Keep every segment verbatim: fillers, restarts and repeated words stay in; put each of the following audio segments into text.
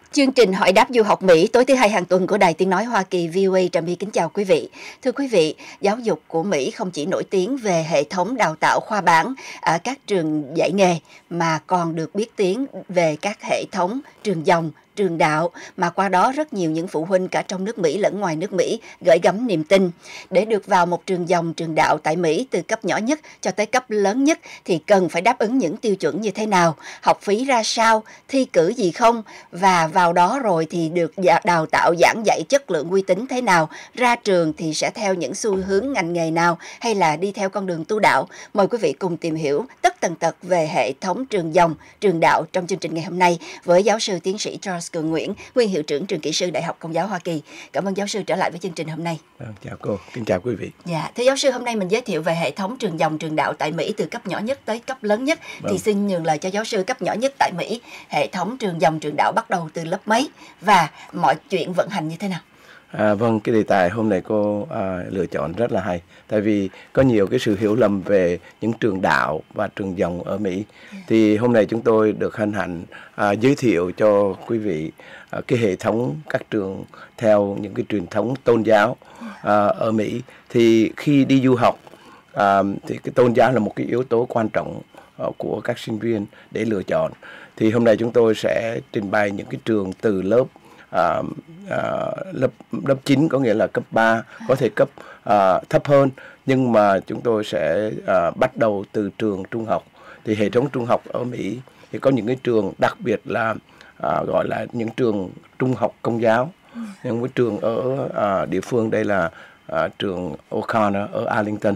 Chương trình Hỏi đáp du học Mỹ tối thứ hai hàng tuần của Đài Tiếng Nói Hoa Kỳ vê o a Trà My kính chào quý vị. Thưa quý vị, giáo dục của Mỹ không chỉ nổi tiếng về hệ thống đào tạo khoa bảng ở các trường dạy nghề, mà còn được biết tiếng về các hệ thống trường dòng, trường đạo, mà qua đó rất nhiều những phụ huynh cả trong nước Mỹ lẫn ngoài nước Mỹ gửi gắm niềm tin. Để được vào một trường dòng, trường đạo tại Mỹ từ cấp nhỏ nhất cho tới cấp lớn nhất thì cần phải đáp ứng những tiêu chuẩn như thế nào, học phí ra sao, thi cử gì không, và vào đó rồi thì được đào tạo giảng dạy chất lượng uy tín thế nào, ra trường thì sẽ theo những xu hướng ngành nghề nào hay là đi theo con đường tu đạo. Mời quý vị cùng tìm hiểu tất tần tật về hệ thống trường dòng, trường đạo trong chương trình ngày hôm nay với giáo sư tiến sĩ Charles Cường Nguyễn, nguyên hiệu trưởng trường kỹ sư Đại học Công giáo Hoa Kỳ. Cảm ơn giáo sư trở lại với chương trình hôm nay. Vâng, chào cô, kính chào quý vị. Dạ, thưa giáo sư, hôm nay mình giới thiệu về hệ thống trường dòng, trường đạo tại Mỹ từ cấp nhỏ nhất tới cấp lớn nhất. Vâng. Thì xin nhường lời cho giáo sư. Cấp nhỏ nhất tại Mỹ, hệ thống trường dòng, trường đạo bắt đầu từ lớp mấy và mọi chuyện vận hành như thế nào? À, vâng, cái đề tài hôm nay cô à, lựa chọn rất là hay. Tại vì có nhiều cái sự hiểu lầm về những trường đạo và trường dòng ở Mỹ. Yeah. Thì hôm nay chúng tôi được hân hạnh à, giới thiệu cho quý vị à, cái hệ thống các trường theo những cái truyền thống tôn giáo à, ở Mỹ. Thì khi đi du học à, thì cái tôn giáo là một cái yếu tố quan trọng à, của các sinh viên để lựa chọn. Thì hôm nay chúng tôi sẽ trình bày những cái trường từ lớp À, à, lớp lớp chín, có nghĩa là cấp ba, có thể cấp à, thấp hơn, nhưng mà chúng tôi sẽ à, bắt đầu từ trường trung học. Thì hệ thống trung học ở Mỹ thì có những cái trường đặc biệt là à, gọi là những trường trung học công giáo. Những cái trường ở à, địa phương đây là à, trường O'Connor ở Arlington,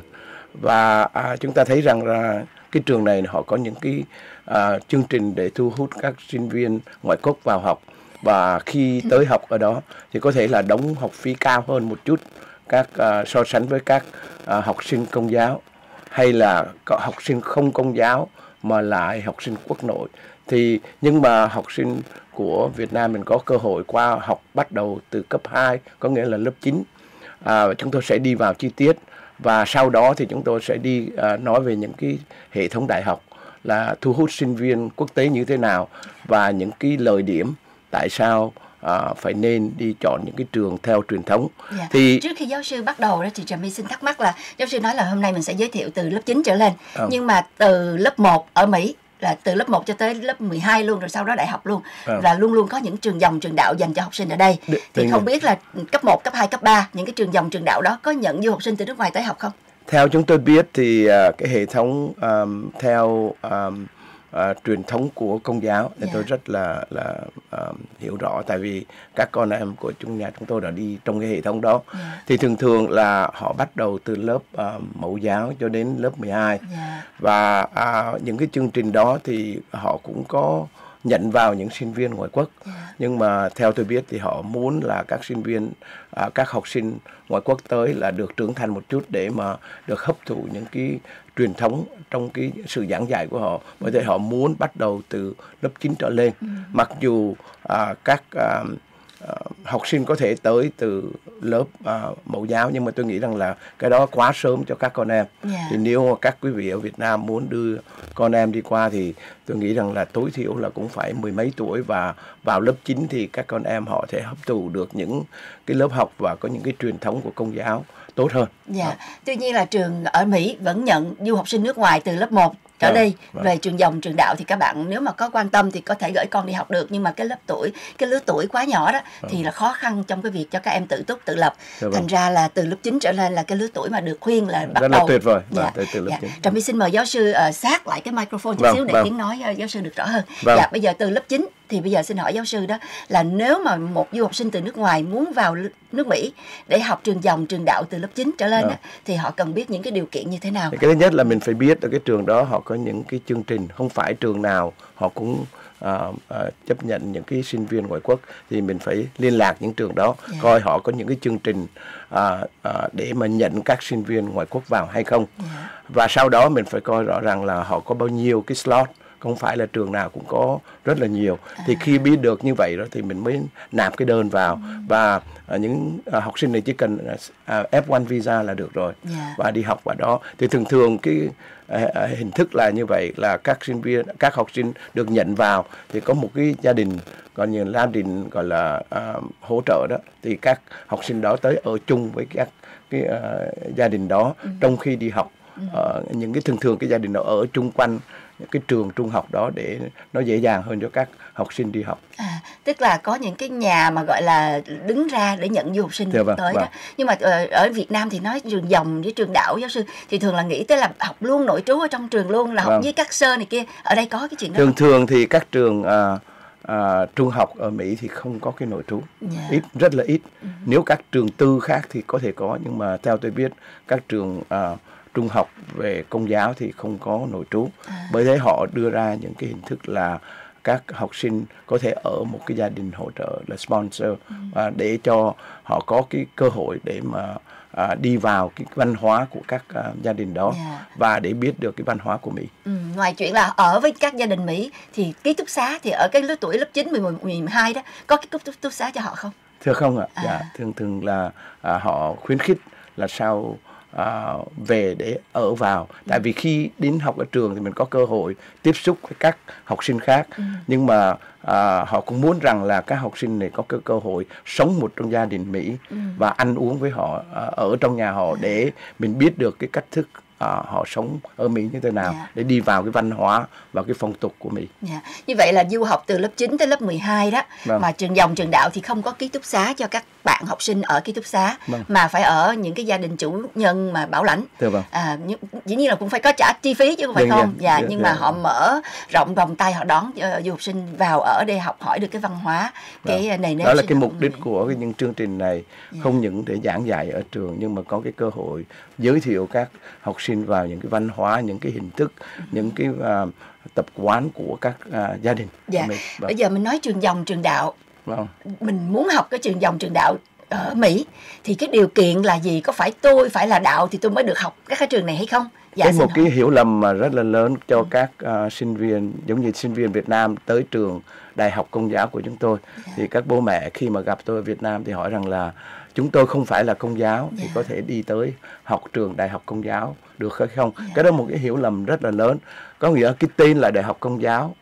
và à, chúng ta thấy rằng là cái trường này họ có những cái à, chương trình để thu hút các sinh viên ngoại quốc vào học. Và khi tới học ở đó thì có thể là đóng học phí cao hơn một chút các uh, so sánh với các uh, học sinh công giáo, hay là có học sinh không công giáo mà lại học sinh quốc nội. Thì nhưng mà học sinh của Việt Nam mình có cơ hội qua học bắt đầu từ cấp hai, có nghĩa là lớp chín. À, chúng tôi sẽ đi vào chi tiết, và sau đó thì chúng tôi sẽ đi uh, nói về những cái hệ thống đại học là thu hút sinh viên quốc tế như thế nào, và những cái lợi điểm tại sao à, phải nên đi chọn những cái trường theo truyền thống. Dạ. Thì trước khi giáo sư bắt đầu đó thì Trà My xin thắc mắc là giáo sư nói là hôm nay mình sẽ giới thiệu từ lớp chín trở lên, ừ. nhưng mà từ lớp một ở Mỹ là từ lớp một cho tới lớp mười hai luôn, rồi sau đó đại học luôn, ừ. là luôn luôn có những trường dòng, trường đạo dành cho học sinh ở đây. Đ- thì không biết là cấp một, cấp hai, cấp ba, những cái trường dòng, trường đạo đó có nhận du học sinh từ nước ngoài tới học không? Theo chúng tôi biết thì uh, cái hệ thống um, theo um, Uh, truyền thống của công giáo thì yeah. tôi rất là là uh, hiểu rõ, tại vì các con em của chúng nhà chúng tôi đã đi trong cái hệ thống đó. Yeah. Thì thường thường là họ bắt đầu từ lớp uh, mẫu giáo cho đến lớp mười hai. Yeah. Và uh, những cái chương trình đó thì họ cũng có nhận vào những sinh viên ngoại quốc. Yeah. Nhưng mà theo tôi biết thì họ muốn là các sinh viên, uh, các học sinh ngoại quốc tới là được trưởng thành một chút để mà được hấp thụ những cái truyền thống trong cái sự giảng dạy của họ. Bởi thế họ muốn bắt đầu từ lớp chín trở lên. Ừ. Mặc dù à, các à, à, học sinh có thể tới từ lớp à, mẫu giáo, nhưng mà tôi nghĩ rằng là cái đó quá sớm cho các con em. Yeah. Thì nếu mà các quý vị ở Việt Nam muốn đưa con em đi qua thì tôi nghĩ rằng là tối thiểu là cũng phải mười mấy tuổi, và vào lớp chín thì các con em họ sẽ hấp thụ được những cái lớp học và có những cái truyền thống của công giáo tốt hơn. Dạ. Yeah. Tuy nhiên là trường ở Mỹ vẫn nhận du học sinh nước ngoài từ lớp một trở vâng, đi. Vâng. Về trường dòng, trường đạo thì các bạn nếu mà có quan tâm thì có thể gửi con đi học được, nhưng mà cái lớp tuổi, cái lứa tuổi quá nhỏ đó vâng. thì là khó khăn trong cái việc cho các em tự túc tự lập. Dạ, vâng. Thành ra là từ lớp chín trở lên là cái lứa tuổi mà được khuyên là bắt rất đầu. Rất là tuyệt vời. Dạ. Vâng, từ, từ lớp dạ. chín. Trà My xin mời giáo sư uh, sát lại cái microphone chút vâng, xíu để vâng. tiếng nói uh, giáo sư được rõ hơn. Vâng. Dạ, bây giờ từ lớp chín thì bây giờ xin hỏi giáo sư đó là nếu mà một du học sinh từ nước ngoài muốn vào nước Mỹ để học trường dòng, trường đạo từ lớp chín trở lên đó, thì họ cần biết những cái điều kiện như thế nào? Thì cái thứ nhất là mình phải biết ở cái trường đó họ có những cái chương trình, không phải trường nào họ cũng uh, uh, chấp nhận những cái sinh viên ngoại quốc, thì mình phải liên lạc những trường đó, yeah. coi họ có những cái chương trình uh, uh, để mà nhận các sinh viên ngoại quốc vào hay không. Yeah. Và sau đó mình phải coi rõ ràng là họ có bao nhiêu cái slot. Không phải là trường nào cũng có rất là nhiều. Thì khi biết được như vậy đó thì mình mới nạp cái đơn vào. Và uh, những uh, học sinh này chỉ cần uh, ép một visa là được rồi. Yeah. Và đi học vào đó. Thì thường thường cái uh, uh, hình thức là như vậy, là các sinh viên, các học sinh được nhận vào thì có một cái gia đình còn những gia đình gọi là uh, hỗ trợ đó thì các học sinh đó tới ở chung với các cái uh, gia đình đó ừ. trong khi đi học. Ừ. Uh, những cái thường thường cái gia đình đó ở chung quanh những cái trường trung học đó để nó dễ dàng hơn cho các học sinh đi học. À, tức là có những cái nhà mà gọi là đứng ra để nhận du học sinh vâng, tới vâng. đó. Nhưng mà ở, ở Việt Nam thì nói trường dòng với trường đạo, giáo sư thì thường là nghĩ tới là học luôn nội trú ở trong trường luôn, là vâng. học với các sơ này kia. Ở đây có cái chuyện đó thường không? Thường thì các trường uh, uh, trung học ở Mỹ thì không có cái nội trú, yeah. ít rất là ít. Uh-huh. Nếu các trường tư khác thì có thể có, nhưng mà theo tôi biết các trường uh, trung học về công giáo thì không có nội trú. À. Bởi thế họ đưa ra những cái hình thức là các học sinh có thể ở một cái gia đình hỗ trợ là sponsor, ừ. à, để cho họ có cái cơ hội để mà à, đi vào cái văn hóa của các à, gia đình đó, yeah. và để biết được cái văn hóa của Mỹ. Ừ, ngoài chuyện là ở với các gia đình Mỹ thì ký túc xá thì ở cái lứa tuổi lớp chín, mười một, mười hai đó có cái ký túc xá cho họ không? Thưa không ạ, à. dạ, thường thường là à, họ khuyến khích là sau À, về để ở vào. Tại vì khi đến học ở trường thì mình có cơ hội tiếp xúc với các học sinh khác, ừ. nhưng mà à, họ cũng muốn rằng là các học sinh này có cái cơ hội sống một trong gia đình Mỹ, ừ. và ăn uống với họ à, ở trong nhà họ, để mình biết được cái cách thức à, họ sống ở Mỹ như thế nào, yeah. để đi vào cái văn hóa và cái phong tục của Mỹ. Yeah. Như vậy là du học từ lớp chín tới lớp mười hai đó, vâng. mà trường dòng trường đạo thì không có ký túc xá cho các bạn học sinh ở ký túc xá, vâng. mà phải ở những cái gia đình chủ nhân mà bảo lãnh. Vâng. À, dĩ nhiên là cũng phải có trả chi phí chứ không phải vâng, không. Dạ, yeah, nhưng yeah. mà họ mở rộng vòng tay, họ đón uh, du học sinh vào ở để học hỏi được cái văn hóa, vâng. cái nền nếp. Đó là cái mục đích của cái, những chương trình này, yeah. không những để giảng dạy ở trường, nhưng mà có cái cơ hội giới thiệu các học sinh vào những cái văn hóa, những cái hình thức, uh-huh. những cái uh, tập quán của các uh, gia đình. Dạ. Vâng. Bây giờ mình nói trường dòng trường đạo. Vâng. Mình muốn học cái trường dòng trường đạo ở Mỹ thì cái điều kiện là gì? Có phải tôi phải là đạo thì tôi mới được học các cái trường này hay không? Dạ, một cái hiểu lầm mà rất là lớn cho ừ. các uh, sinh viên, giống như sinh viên Việt Nam tới trường Đại học Công giáo của chúng tôi, yeah. thì các bố mẹ khi mà gặp tôi ở Việt Nam thì hỏi rằng là chúng tôi không phải là Công giáo, yeah. thì có thể đi tới học trường Đại học Công giáo được hay không? Yeah. Cái đó một cái hiểu lầm rất là lớn. Có nghĩa cái tên là Đại học Công giáo,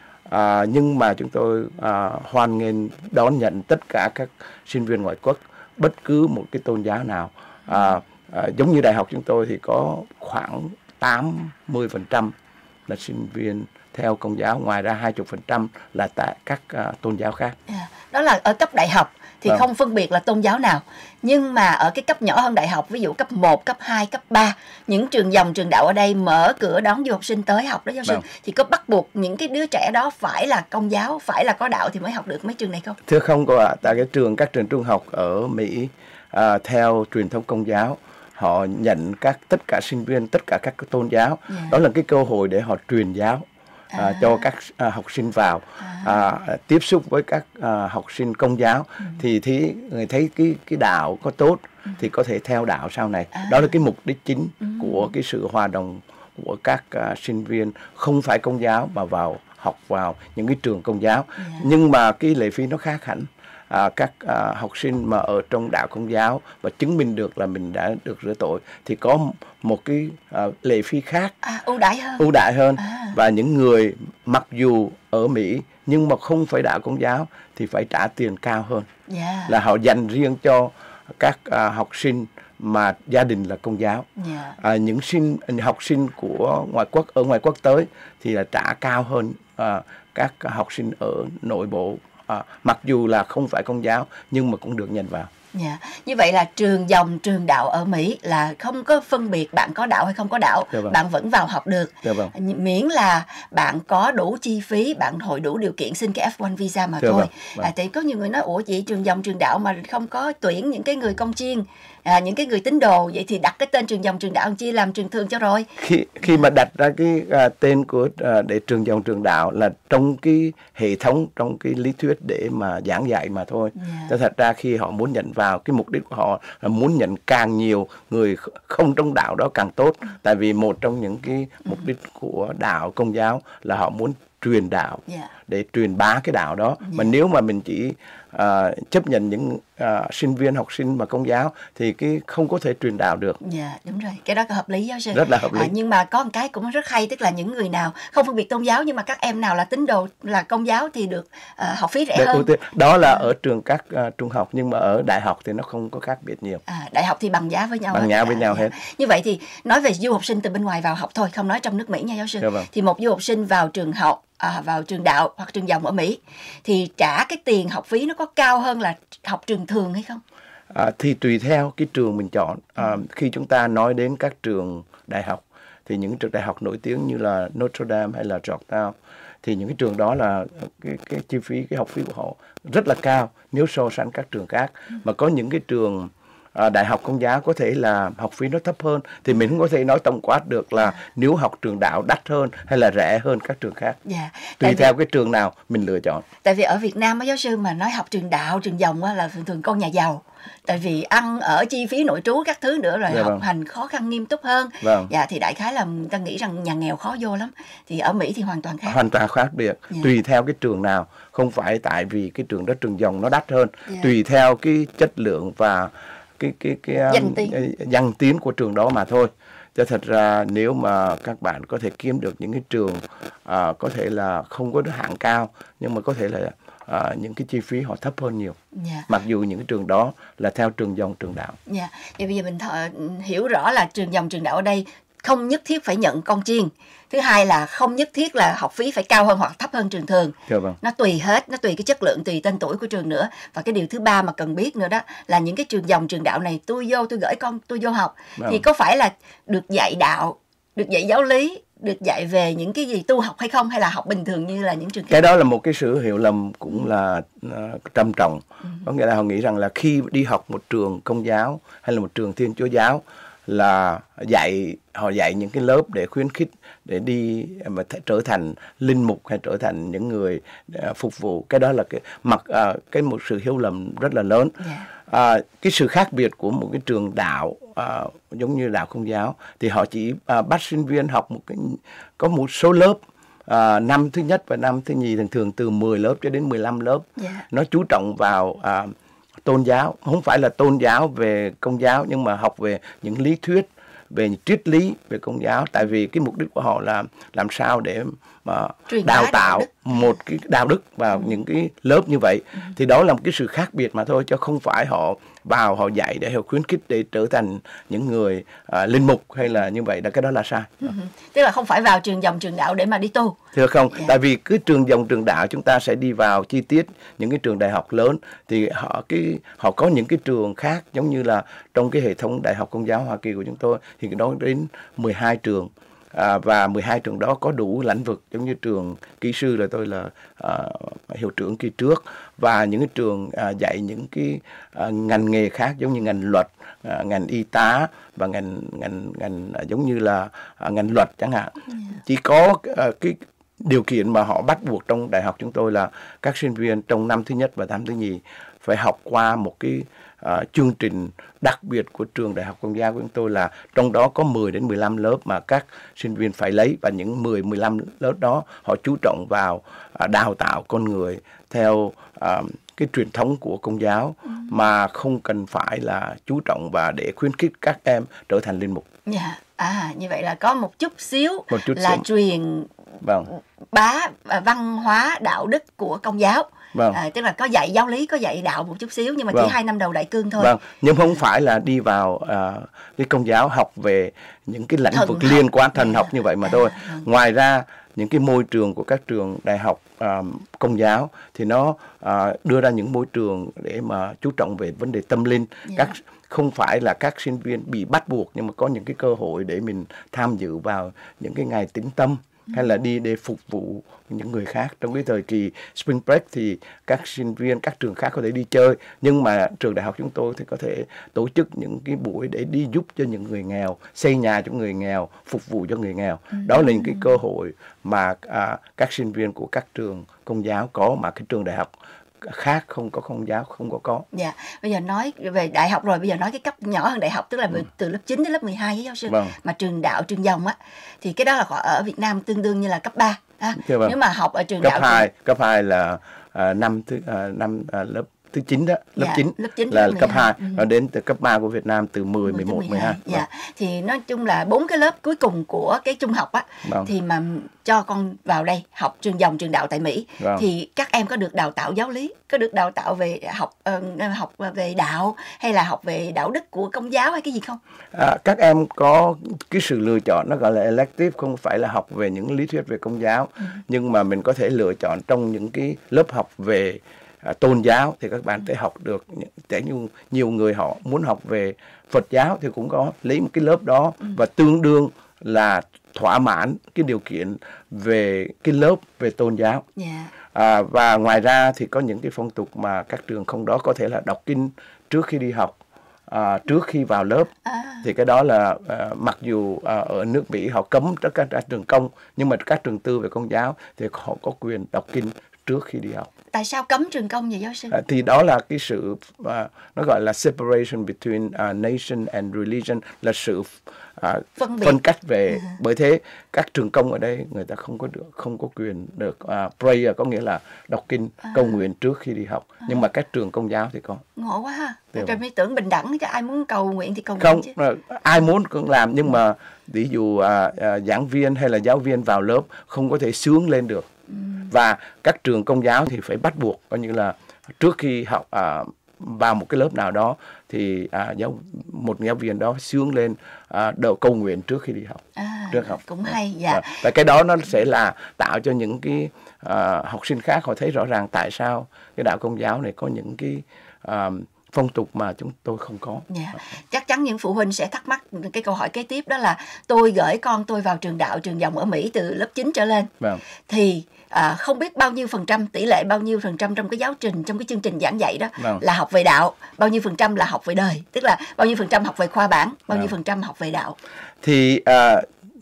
à, nhưng mà chúng tôi à, hoan nghênh đón nhận tất cả các sinh viên ngoại quốc, bất cứ một cái tôn giáo nào. À, à, giống như đại học chúng tôi thì có khoảng tám mươi phần trăm là sinh viên theo Công giáo, ngoài ra hai mươi phần trăm là tại các uh, tôn giáo khác. À, đó là ở cấp đại học thì vâng. không phân biệt là tôn giáo nào. Nhưng mà ở cái cấp nhỏ hơn đại học, ví dụ cấp một, cấp hai, cấp ba, những trường dòng trường đạo ở đây mở cửa đón du học sinh tới học đó giáo sư, vâng. thì có bắt buộc những cái đứa trẻ đó phải là Công giáo, phải là có đạo thì mới học được mấy trường này không? Thưa không cô ạ, à, tại cái trường các trường trung học ở Mỹ à, theo truyền thống Công giáo, họ nhận các tất cả sinh viên, tất cả các tôn giáo. Yeah. Đó là cái cơ hội để họ truyền giáo. À, à. cho các à, học sinh vào à. À, tiếp xúc với các à, học sinh Công giáo, ừ. thì thì người thấy cái cái đạo có tốt, ừ. thì có thể theo đạo sau này. À. Đó là cái mục đích chính, ừ. của cái sự hòa đồng của các à, sinh viên không phải Công giáo mà vào học vào những cái trường Công giáo. Yeah. Nhưng mà cái lệ phí nó khác hẳn. À, các à, học sinh mà ở trong đạo Công giáo và chứng minh được là mình đã được rửa tội thì có một cái à, lệ phí khác, à, ưu đãi hơn, ưu đãi hơn. À. Và những người mặc dù ở Mỹ nhưng mà không phải đạo Công giáo thì phải trả tiền cao hơn. Yeah. Là họ dành riêng cho các à, học sinh mà gia đình là Công giáo. Yeah. À, những sinh học sinh của ngoại quốc ở ngoại quốc tới thì là trả cao hơn à, các học sinh ở nội bộ. À, mặc dù là không phải Công giáo nhưng mà cũng được nhận vào. Yeah. Như vậy là trường dòng trường đạo ở Mỹ là không có phân biệt bạn có đạo hay không có đạo, vâng. bạn vẫn vào học được, vâng. miễn là bạn có đủ chi phí, bạn hội đủ điều kiện xin cái F một visa mà vâng. thôi. Vâng. À, thì có nhiều người nói ủa chị trường dòng trường đạo mà không có tuyển những cái người công chiên, à, những cái người tín đồ, vậy thì đặt cái tên trường dòng trường đạo chia làm trường thường cho rồi. Khi khi yeah. mà đặt ra cái uh, tên của uh, để trường dòng trường đạo là trong cái hệ thống, trong cái lý thuyết để mà giảng dạy mà thôi. Yeah. Thật ra khi họ muốn nhận vào, cái mục đích của họ là muốn nhận càng nhiều người không trong đạo đó càng tốt. Ừ. Tại vì một trong những cái mục đích của đạo Công giáo là họ muốn truyền đạo, yeah. để truyền bá cái đạo đó. Dạ. Mà nếu mà mình chỉ à, chấp nhận những à, sinh viên học sinh mà Công giáo thì cái không có thể truyền đạo được. Dạ, đúng rồi, cái đó có hợp lý giáo sư. Rất là hợp lý. À, nhưng mà có một cái cũng rất hay, tức là những người nào không phân biệt tôn giáo nhưng mà các em nào là tín đồ là Công giáo thì được uh, học phí rẻ Để hơn. đó là ở trường các uh, trung học, nhưng mà ở đại học thì nó không có khác biệt nhiều. À, đại học thì bằng giá với nhau. Bằng giá với à, nhau dạ. hết. Như vậy thì nói về du học sinh từ bên ngoài vào học thôi, không nói trong nước Mỹ nha giáo sư. Dạ vâng. Thì một du học sinh vào trường học, à, vào trường đạo hoặc trường dòng ở Mỹ thì trả cái tiền học phí nó có cao hơn là học trường thường hay không? À, thì tùy theo cái trường mình chọn. À, khi chúng ta nói đến các trường đại học thì những trường đại học nổi tiếng như là Notre Dame hay là Georgetown thì những cái trường đó là cái, cái chi phí, cái học phí của họ rất là cao nếu so sánh các trường khác. Mà có những cái trường à, đại học Công giáo có thể là học phí nó thấp hơn, thì mình không có thể nói tổng quát được là nếu học trường đạo đắt hơn hay là rẻ hơn các trường khác. Dạ. Tùy Tại theo vì, cái trường nào mình lựa chọn. tại vì ở Việt Nam á giáo sư, mà nói học trường đạo, trường dòng á, là thường thường con nhà giàu. Tại vì ăn ở chi phí nội trú các thứ nữa rồi, dạ học vâng. hành khó khăn nghiêm túc hơn. Vâng. Dạ, thì đại khái là người ta nghĩ rằng nhà nghèo khó vô lắm. Thì ở Mỹ thì hoàn toàn khác. Hoàn toàn khác biệt. Dạ. Tùy theo cái trường nào, không phải tại vì cái trường đó trường dòng nó đắt hơn. Dạ. Tùy theo cái chất lượng và cái cái cái um, danh tiếng. danh tiếng của trường đó mà thôi. Cho thật ra nếu mà các bạn có thể kiếm được những cái trường à, có thể là không có hạng cao nhưng mà có thể là à, những cái chi phí họ thấp hơn nhiều. Dạ. Mặc dù những cái trường đó là theo trường dòng, trường đạo. Dạ. Vậy bây giờ mình thọ, hiểu rõ là trường dòng, trường đạo ở đây không nhất thiết phải nhận con chiên. Thứ hai là không nhất thiết là học phí phải cao hơn hoặc thấp hơn trường thường. Dạ vâng. Nó tùy hết, nó tùy cái chất lượng, tùy tên tuổi của trường nữa. Và cái điều thứ ba mà cần biết nữa đó là những cái trường dòng, trường đạo này tôi vô, tôi gửi con tôi vô học Vâng. thì có phải là được dạy đạo, được dạy giáo lý, được dạy về những cái gì tu học hay không, hay là học bình thường như là những trường khác? Cái đó là một cái sự hiểu lầm cũng là uh, trầm trọng. Ừ. Có nghĩa là họ nghĩ rằng là khi đi học một trường Công giáo hay là một trường Thiên Chúa giáo là dạy họ dạy những cái lớp để khuyến khích để đi mà trở thành linh mục hay trở thành những người uh, phục vụ. Cái đó là cái mặc uh, cái một sự hiểu lầm rất là lớn. Yeah. Uh, cái sự khác biệt của một cái trường đạo uh, giống như đạo Công giáo thì họ chỉ uh, bắt sinh viên học một cái có một số lớp. À, năm thứ nhất và năm thứ nhì thường thường từ mười lớp cho đến mười lăm lớp. Yeah. Nó chú trọng vào à, tôn giáo, không phải là tôn giáo về Công giáo nhưng mà học về những lý thuyết, về triết lý về Công giáo. Tại vì cái mục đích của họ là làm sao để mà Truyền đào tạo đạo một cái đạo đức vào ừ. những cái lớp như vậy. Ừ. Thì đó là một cái sự khác biệt mà thôi, chứ không phải họ vào họ dạy để họ khuyến khích để trở thành những người à, linh mục hay là như vậy. Đó, cái đó là sai. Ừ. Tức là không phải vào trường dòng, trường đạo để mà đi tu. Thưa không, yeah. Tại vì cứ trường dòng, trường đạo chúng ta sẽ đi vào chi tiết những cái trường đại học lớn thì họ cái họ có những cái trường khác, giống như là trong cái hệ thống Đại học Công giáo Hoa Kỳ của chúng tôi thì đó đến mười hai trường. À, và mười hai trường đó có đủ lĩnh vực, giống như trường kỹ sư là tôi là à, hiệu trưởng kỳ trước, và những cái trường à, dạy những cái à, ngành nghề khác giống như ngành luật, à, ngành y tá và ngành ngành ngành à, giống như là à, ngành luật chẳng hạn. Yeah. Chỉ có à, cái điều kiện mà họ bắt buộc trong đại học chúng tôi là các sinh viên trong năm thứ nhất và năm thứ nhì phải học qua một cái uh, chương trình đặc biệt của trường Đại học Công giáo của chúng tôi, là trong đó có mười đến mười lăm lớp mà các sinh viên phải lấy, và những mười mười lăm lớp đó họ chú trọng vào uh, đào tạo con người theo uh, cái truyền thống của Công giáo, ừ. mà không cần phải là chú trọng và để khuyến khích các em trở thành linh mục. Dạ, yeah. À, như vậy là có một chút xíu một chút là xíu. truyền Vâng. bá văn hóa đạo đức của Công giáo. Vâng. À, tức là có dạy giáo lý, có dạy đạo một chút xíu, nhưng mà vâng. chỉ hai năm đầu đại cương thôi. Vâng, nhưng không phải là đi vào uh, cái Công giáo học về những cái lĩnh vực liên quan thần yeah. học như vậy mà à, thôi. Vâng. Ngoài ra những cái môi trường của các trường đại học uh, Công giáo thì nó uh, đưa ra những môi trường để mà chú trọng về vấn đề tâm linh. Yeah. Các không phải là các sinh viên bị bắt buộc, nhưng mà có những cái cơ hội để mình tham dự vào những cái ngày tĩnh tâm, hay là đi để phục vụ những người khác. Trong cái thời kỳ Spring Break thì các sinh viên, các trường khác có thể đi chơi, nhưng mà trường đại học chúng tôi thì có thể tổ chức những cái buổi để đi giúp cho những người nghèo, xây nhà cho người nghèo, phục vụ cho người nghèo. Ừ. Đó là những cái cơ hội mà à, các sinh viên của các trường Công giáo có, mà cái trường đại học khác không có, Công giáo không có có. Dạ, bây giờ nói về đại học rồi, bây giờ nói cái cấp nhỏ hơn đại học, tức là ừ. từ lớp chín đến lớp mười hai với giáo sư. Vâng. Mà trường đạo, trường dòng á, thì cái đó là ở Việt Nam tương đương như là cấp ba. ha. Dạ vâng. Nếu mà học ở trường Cấp đạo hai, cấp hai là à, năm thứ à, năm à, lớp thứ chín đó, lớp Dạ, chín lớp chín, là lớp cấp mười hai. hai, Ừ. nó đến từ cấp ba của Việt Nam từ mười, mười một, mười hai. Dạ. Thì nói chung là bốn cái lớp cuối cùng của cái trung học á, Vâng. thì mà cho con vào đây học trường dòng trường đạo tại Mỹ, Vâng. thì các em có được đào tạo giáo lý, có được đào tạo về học uh, học về đạo, hay là học về đạo đức của Công giáo hay cái gì không? À, các em có cái sự lựa chọn, nó gọi là elective, không phải là học về những lý thuyết về Công giáo, ừ. nhưng mà mình có thể lựa chọn trong những cái lớp học về à, tôn giáo thì các bạn ừ. sẽ học được. Để như nhiều người họ muốn học về Phật giáo thì cũng có lấy một cái lớp đó, ừ. và tương đương là thỏa mãn cái điều kiện về cái lớp về tôn giáo. Yeah. À, và ngoài ra thì có những cái phong tục mà các trường không đó, có thể là đọc kinh trước khi đi học, à, trước khi vào lớp. À. Thì cái đó là à, mặc dù à, ở nước Mỹ họ cấm tất cả các trường công, nhưng mà các trường tư về Công giáo thì họ có quyền đọc kinh trước khi đi học. Tại sao cấm trường công vậy giáo sư? À, thì đó là cái sự à, nó gọi là separation between uh, nation and religion, là sự à, phân, phân cách về. À. Bởi thế các trường công ở đây người ta không có được không có quyền được uh, prayer, có nghĩa là đọc kinh, à. cầu nguyện trước khi đi học. À. Nhưng mà các trường Công giáo thì có. Ngộ quá ha. Trời, mới tưởng bình đẳng chứ ai muốn cầu nguyện thì cầu không, nguyện chứ. Ai muốn cũng làm, nhưng mà ví dụ à, à, giảng viên hay là giáo viên vào lớp không có thể xướng lên được. Ừ. Và các trường Công giáo thì phải bắt buộc, coi như là trước khi học à, vào một cái lớp nào đó thì à, giáo một giáo viên đó xướng lên à, đợi cầu nguyện trước khi đi học. À, trước học cũng hay. Dạ. Và cái đó nó sẽ là tạo cho những cái à, học sinh khác họ thấy rõ ràng tại sao cái đạo Công giáo này có những cái à, phong tục mà chúng tôi không có. Yeah. Chắc chắn những phụ huynh sẽ thắc mắc cái câu hỏi kế tiếp, đó là tôi gửi con tôi vào trường đạo trường dòng ở Mỹ từ lớp chín trở lên, vâng. thì à, không biết bao nhiêu phần trăm, tỷ lệ bao nhiêu phần trăm trong cái giáo trình, trong cái chương trình giảng dạy đó, vâng. là học về đạo, bao nhiêu phần trăm là học về đời, tức là bao nhiêu phần trăm học về khoa bản, bao vâng. nhiêu phần trăm học về đạo. Thì à,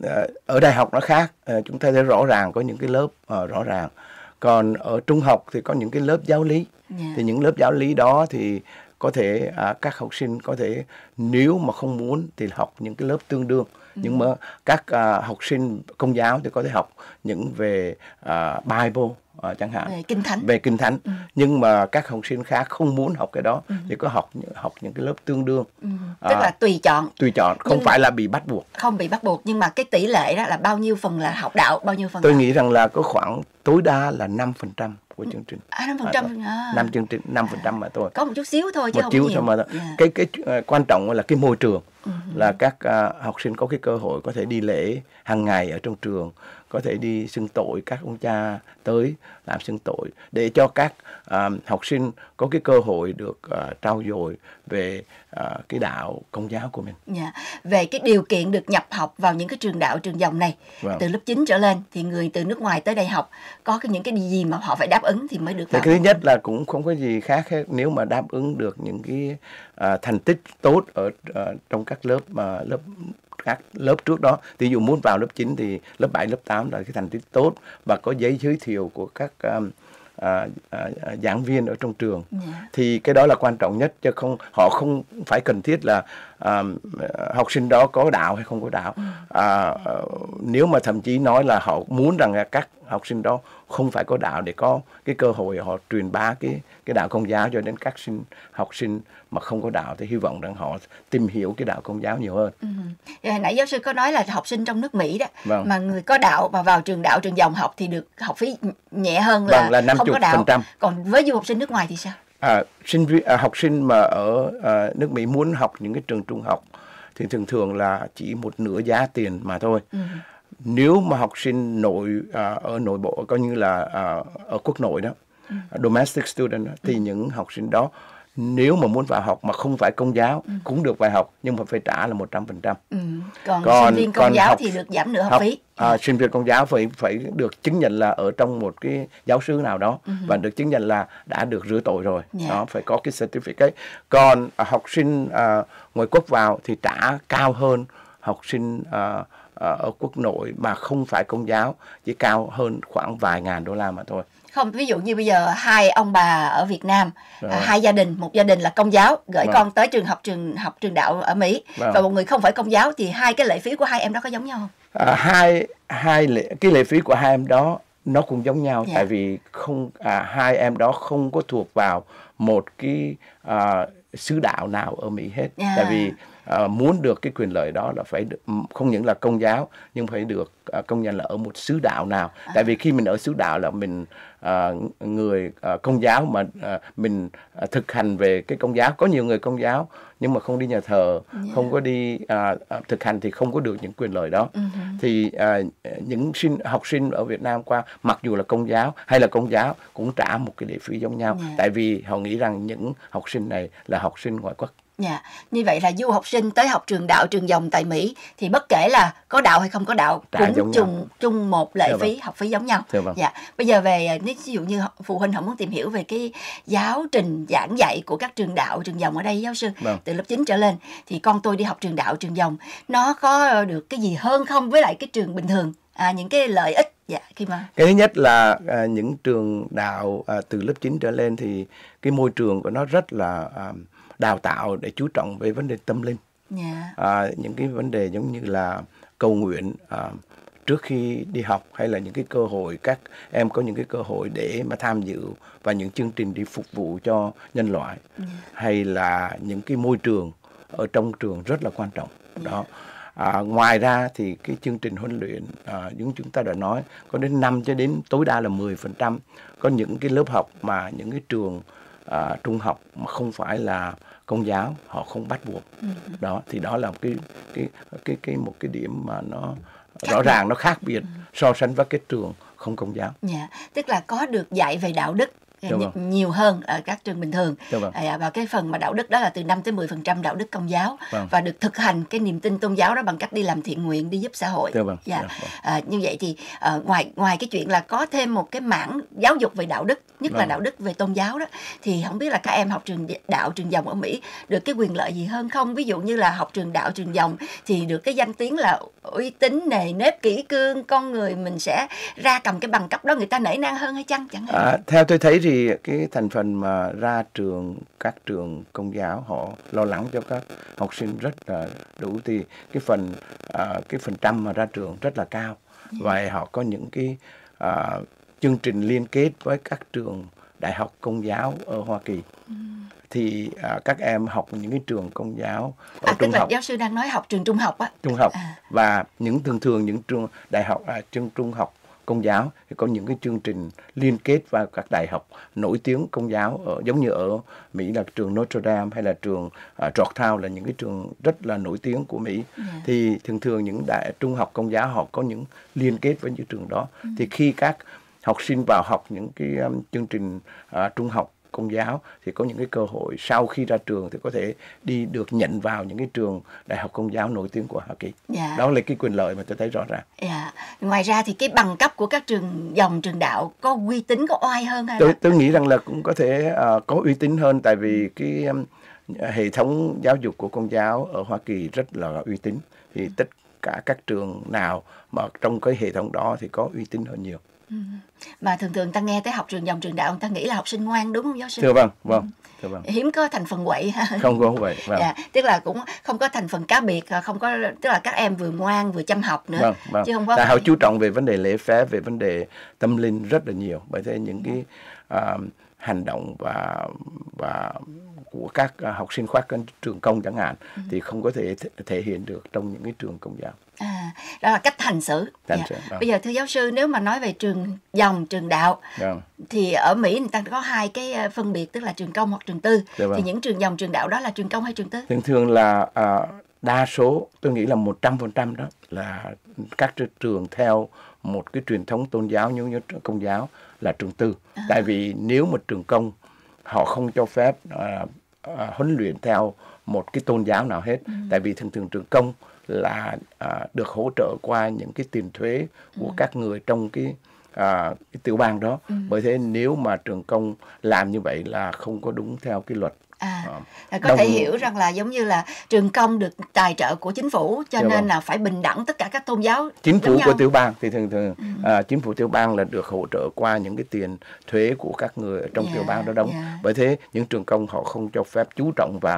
ở đại học nó khác, à, chúng ta thấy rõ ràng có những cái lớp à, rõ ràng. Còn ở trung học thì có những cái lớp giáo lý. Yeah. Thì những lớp giáo lý đó thì có thể à, các học sinh có thể nếu mà không muốn thì học những cái lớp tương đương. Ừ. Nhưng mà các à, học sinh Công giáo thì có thể học những về à, Bible à, chẳng hạn, về kinh thánh, về kinh thánh. Ừ. Nhưng mà các học sinh khác không muốn học cái đó, ừ. thì có học học những cái lớp tương đương. Ừ. Tức à, là tùy chọn. Tùy chọn, không nhưng phải là bị bắt buộc. Không bị bắt buộc, nhưng mà cái tỷ lệ đó là bao nhiêu phần là học đạo, bao nhiêu phần? Tôi là... nghĩ rằng là có khoảng tối đa là năm phần trăm của chương trình. À, năm phần trăm à, năm chương trình năm phần trăm mà thôi. Có một chút xíu thôi chứ một không chút nhiều. Thôi mà. Yeah. Cái cái uh, quan trọng là cái môi trường. Uh-huh. Là các uh, học sinh có cái cơ hội có thể đi lễ hàng ngày ở trong trường, có thể đi xưng tội, các ông cha tới làm xưng tội, để cho các uh, học sinh có cái cơ hội được uh, trau dồi về uh, cái đạo Công giáo của mình. Yeah. Về cái điều kiện được nhập học vào những cái trường đạo trường dòng này, vâng. từ lớp chín trở lên thì người từ nước ngoài tới đây học có cái những cái gì mà họ phải đáp ứng thì mới được vào. Cái thứ nhất là cũng không có gì khác hết, nếu mà đáp ứng được những cái uh, thành tích tốt ở uh, trong các lớp mà uh, lớp các lớp trước đó. Ví dụ muốn vào lớp chín thì lớp bảy, lớp tám là cái thành tích tốt và có giấy giới thiệu của các um, À, à, à, giảng viên ở trong trường. Yeah. Thì cái đó là quan trọng nhất, chứ không họ không phải cần thiết là à, học sinh đó có đạo hay không có đạo. Mm. À, à, nếu mà thậm chí nói là họ muốn rằng là các học sinh đó không phải có đạo để có cái cơ hội họ truyền bá cái cái đạo Công giáo cho đến các sinh học sinh mà không có đạo, thì hy vọng rằng họ tìm hiểu cái đạo Công giáo nhiều hơn. Ừ. Nãy giáo sư có nói là học sinh trong nước Mỹ đó, vâng. mà người có đạo mà vào trường đạo trường dòng học thì được học phí nhẹ hơn là, vâng, là không có đạo. Còn với du học sinh nước ngoài thì sao? À, sinh viên à, học sinh mà ở à, nước Mỹ muốn học những cái trường trung học thì thường thường là chỉ một nửa giá tiền mà thôi. Ừ. Nếu mà học sinh nội à, ở nội bộ, coi như là à, ở quốc nội đó, ừ. domestic student đó, thì ừ. những học sinh đó nếu mà muốn vào học mà không phải Công giáo, ừ. cũng được vào học, nhưng mà phải trả là một trăm phần trăm. Ừ. Còn, còn sinh viên Công còn giáo học, thì được giảm nửa học, học phí. À, sinh viên Công giáo phải phải được chứng nhận là ở trong một cái giáo xứ nào đó, uh-huh. và được chứng nhận là đã được rửa tội rồi. Yeah. Đó, phải có cái certificate. Còn à, học sinh à, ngoại quốc vào thì trả cao hơn học sinh à, à, ở quốc nội mà không phải Công giáo, chỉ cao hơn khoảng vài ngàn đô la mà thôi. Không, ví dụ như bây giờ hai ông bà ở Việt Nam, à, hai gia đình, một gia đình là Công giáo gửi vâng. con tới trường học trường học trường đạo ở Mỹ, vâng. và một người không phải Công giáo, thì hai cái lệ phí của hai em đó có giống nhau không? À, hai hai lệ cái lệ phí của hai em đó nó cũng giống nhau, Dạ. tại vì không à, hai em đó không có thuộc vào một cái à, xứ đạo nào ở Mỹ hết. Dạ. Tại vì à, muốn được cái quyền lợi đó là phải được, không những là công giáo nhưng phải được à, công nhận là ở một xứ đạo nào. À. Tại vì khi mình ở xứ đạo là mình à, người à, công giáo mà à, mình à, thực hành về cái công giáo. Có nhiều người công giáo nhưng mà không đi nhà thờ, Yeah. không có đi à, thực hành thì không có được những quyền lợi đó. Uh-huh. Thì à, những sinh học sinh ở Việt Nam qua, mặc dù là công giáo hay là công giáo cũng trả một cái lệ phí giống nhau. Yeah. Tại vì họ nghĩ rằng những học sinh này là học sinh ngoại quốc. Dạ, như vậy là du học sinh tới học trường đạo, trường dòng tại Mỹ thì bất kể là có đạo hay không có đạo Trả cũng chung chung một lệ Dạ phí, vâng. học phí giống nhau. Dạ vâng. Dạ, bây giờ về ví dụ như phụ huynh họ muốn tìm hiểu về cái giáo trình giảng dạy của các trường đạo, trường dòng ở đây giáo sư, Vâng. từ lớp chín trở lên thì con tôi đi học trường đạo, trường dòng nó có được cái gì hơn không với lại cái trường bình thường? À, những cái lợi ích. Dạ, khi mà cái thứ nhất là à, những trường đạo à, từ lớp chín trở lên thì cái môi trường của nó rất là à, đào tạo để chú trọng về vấn đề tâm linh. Yeah. À, những cái vấn đề giống như là cầu nguyện à, trước khi đi học, hay là những cái cơ hội các em có những cái cơ hội để mà tham dự vào những chương trình đi phục vụ cho nhân loại. Yeah. Hay là những cái môi trường ở trong trường rất là quan trọng. Yeah. Đó. À, ngoài ra thì cái chương trình huấn luyện à, giống chúng ta đã nói có đến năm cho đến tối đa là mười phần trăm. Có những cái lớp học mà những cái trường à, trung học mà không phải là công giáo họ không bắt buộc. Ừ. Đó thì đó là cái cái cái cái một cái điểm mà nó khác rõ biệt. ràng nó khác biệt. Ừ. So sánh với cái trường không công giáo. Dạ, tức là có được dạy về đạo đức Vâng. nhiều hơn ở các trường bình thường. Vâng. À, và cái phần mà đạo đức đó là từ năm tới mười phần trăm đạo đức công giáo. Vâng. Và được thực hành cái niềm tin tôn giáo đó bằng cách đi làm thiện nguyện, đi giúp xã hội. Vâng. Dạ. Vâng. À, như vậy thì à, ngoài ngoài cái chuyện là có thêm một cái mảng giáo dục về đạo đức, nhất vâng. là đạo đức về tôn giáo đó, thì không biết là các em học trường đạo, trường dòng ở Mỹ được cái quyền lợi gì hơn không? Ví dụ như là học trường đạo, trường dòng thì được cái danh tiếng là uy tín, nề nếp, kỷ cương, con người mình sẽ ra cầm cái bằng cấp đó người ta nể nang hơn hay chăng chẳng hạn? À, theo tôi thấy thì cái thành phần mà ra trường các trường công giáo họ lo lắng cho các học sinh rất là đủ, thì cái phần à, cái phần trăm mà ra trường rất là cao. Yeah. Và họ có những cái à, chương trình liên kết với các trường đại học công giáo ở Hoa Kỳ. Mm. Thì à, các em học những cái trường công giáo ở à, trung tức học. Là giáo sư đang nói học trường trung học á. Trung học. À. Và những thường thường những trường đại học à, trường trung học công giáo thì có những cái chương trình liên kết vào các đại học nổi tiếng công giáo, ở giống như ở Mỹ là trường Notre Dame hay là trường uh, Georgetown, là những cái trường rất là nổi tiếng của Mỹ. Yeah. Thì thường thường những đại trung học công giáo họ có những liên kết với những trường đó. Mm. Thì khi các học sinh vào học những cái um, chương trình uh, trung học công giáo thì có những cái cơ hội sau khi ra trường thì có thể đi được nhận vào những cái trường đại học công giáo nổi tiếng của Hoa Kỳ. Yeah. Đó là cái quyền lợi mà tôi thấy rõ ràng. Yeah. Ngoài ra thì cái bằng cấp của các trường dòng, trường đạo có uy tín, có oai hơn hay tôi, là? Tôi nghĩ rằng là cũng có thể uh, có uy tín hơn, tại vì cái um, hệ thống giáo dục của công giáo ở Hoa Kỳ rất là uy tín. Thì tất cả các trường nào mà trong cái hệ thống đó thì có uy tín hơn nhiều. Ừ. Mà thường thường ta nghe tới học trường dòng, trường đạo, người ta nghĩ là học sinh ngoan, đúng không giáo sư? Thưa vâng, vâng. Thưa vâng. Hiếm có thành phần quậy ha. Không có vậy. Vâng. Dạ, tức là cũng không có thành phần cá biệt, không có, tức là các em vừa ngoan vừa chăm học nữa. Vâng, vâng. Chứ không có. Tại họ chú trọng về vấn đề lễ phép, về vấn đề tâm linh rất là nhiều. Bởi thế những cái uh, hành động và và của các uh, học sinh khoác trường công chẳng hạn, ừ. thì không có thể th- thể hiện được trong những cái trường công giáo. À, đó là cách hành xử. Hành dạ. xử vâng. Bây giờ thưa giáo sư, nếu mà nói về trường dòng, trường đạo, vâng. thì ở Mỹ người ta có hai cái phân biệt, tức là trường công hoặc trường tư. Dạ vâng. Thì những trường dòng, trường đạo đó là trường công hay trường tư? Thường thường là uh, đa số, tôi nghĩ là một trăm phần trăm đó là các trường theo một cái truyền thống tôn giáo như, như công giáo là trường tư. À. Tại vì nếu một trường công họ không cho phép uh, uh, huấn luyện theo một cái tôn giáo nào hết. Ừ. Tại vì thường thường trường công là à, được hỗ trợ qua những cái tiền thuế của ừ. các người trong cái, à, cái tiểu bang đó. Ừ. Bởi thế nếu mà trường công làm như vậy là không có đúng theo cái luật. À, à, có đồng... thể hiểu rằng là giống như là trường công được tài trợ của chính phủ, cho Đúng nên rồi. là phải bình đẳng tất cả các tôn giáo. Chính phủ của tiểu bang thì thường thường ừ. à, chính phủ tiểu bang là được hỗ trợ qua những cái tiền thuế của các người ở trong yeah, tiểu bang đó đóng. Yeah. Bởi thế những trường công họ không cho phép chú trọng vào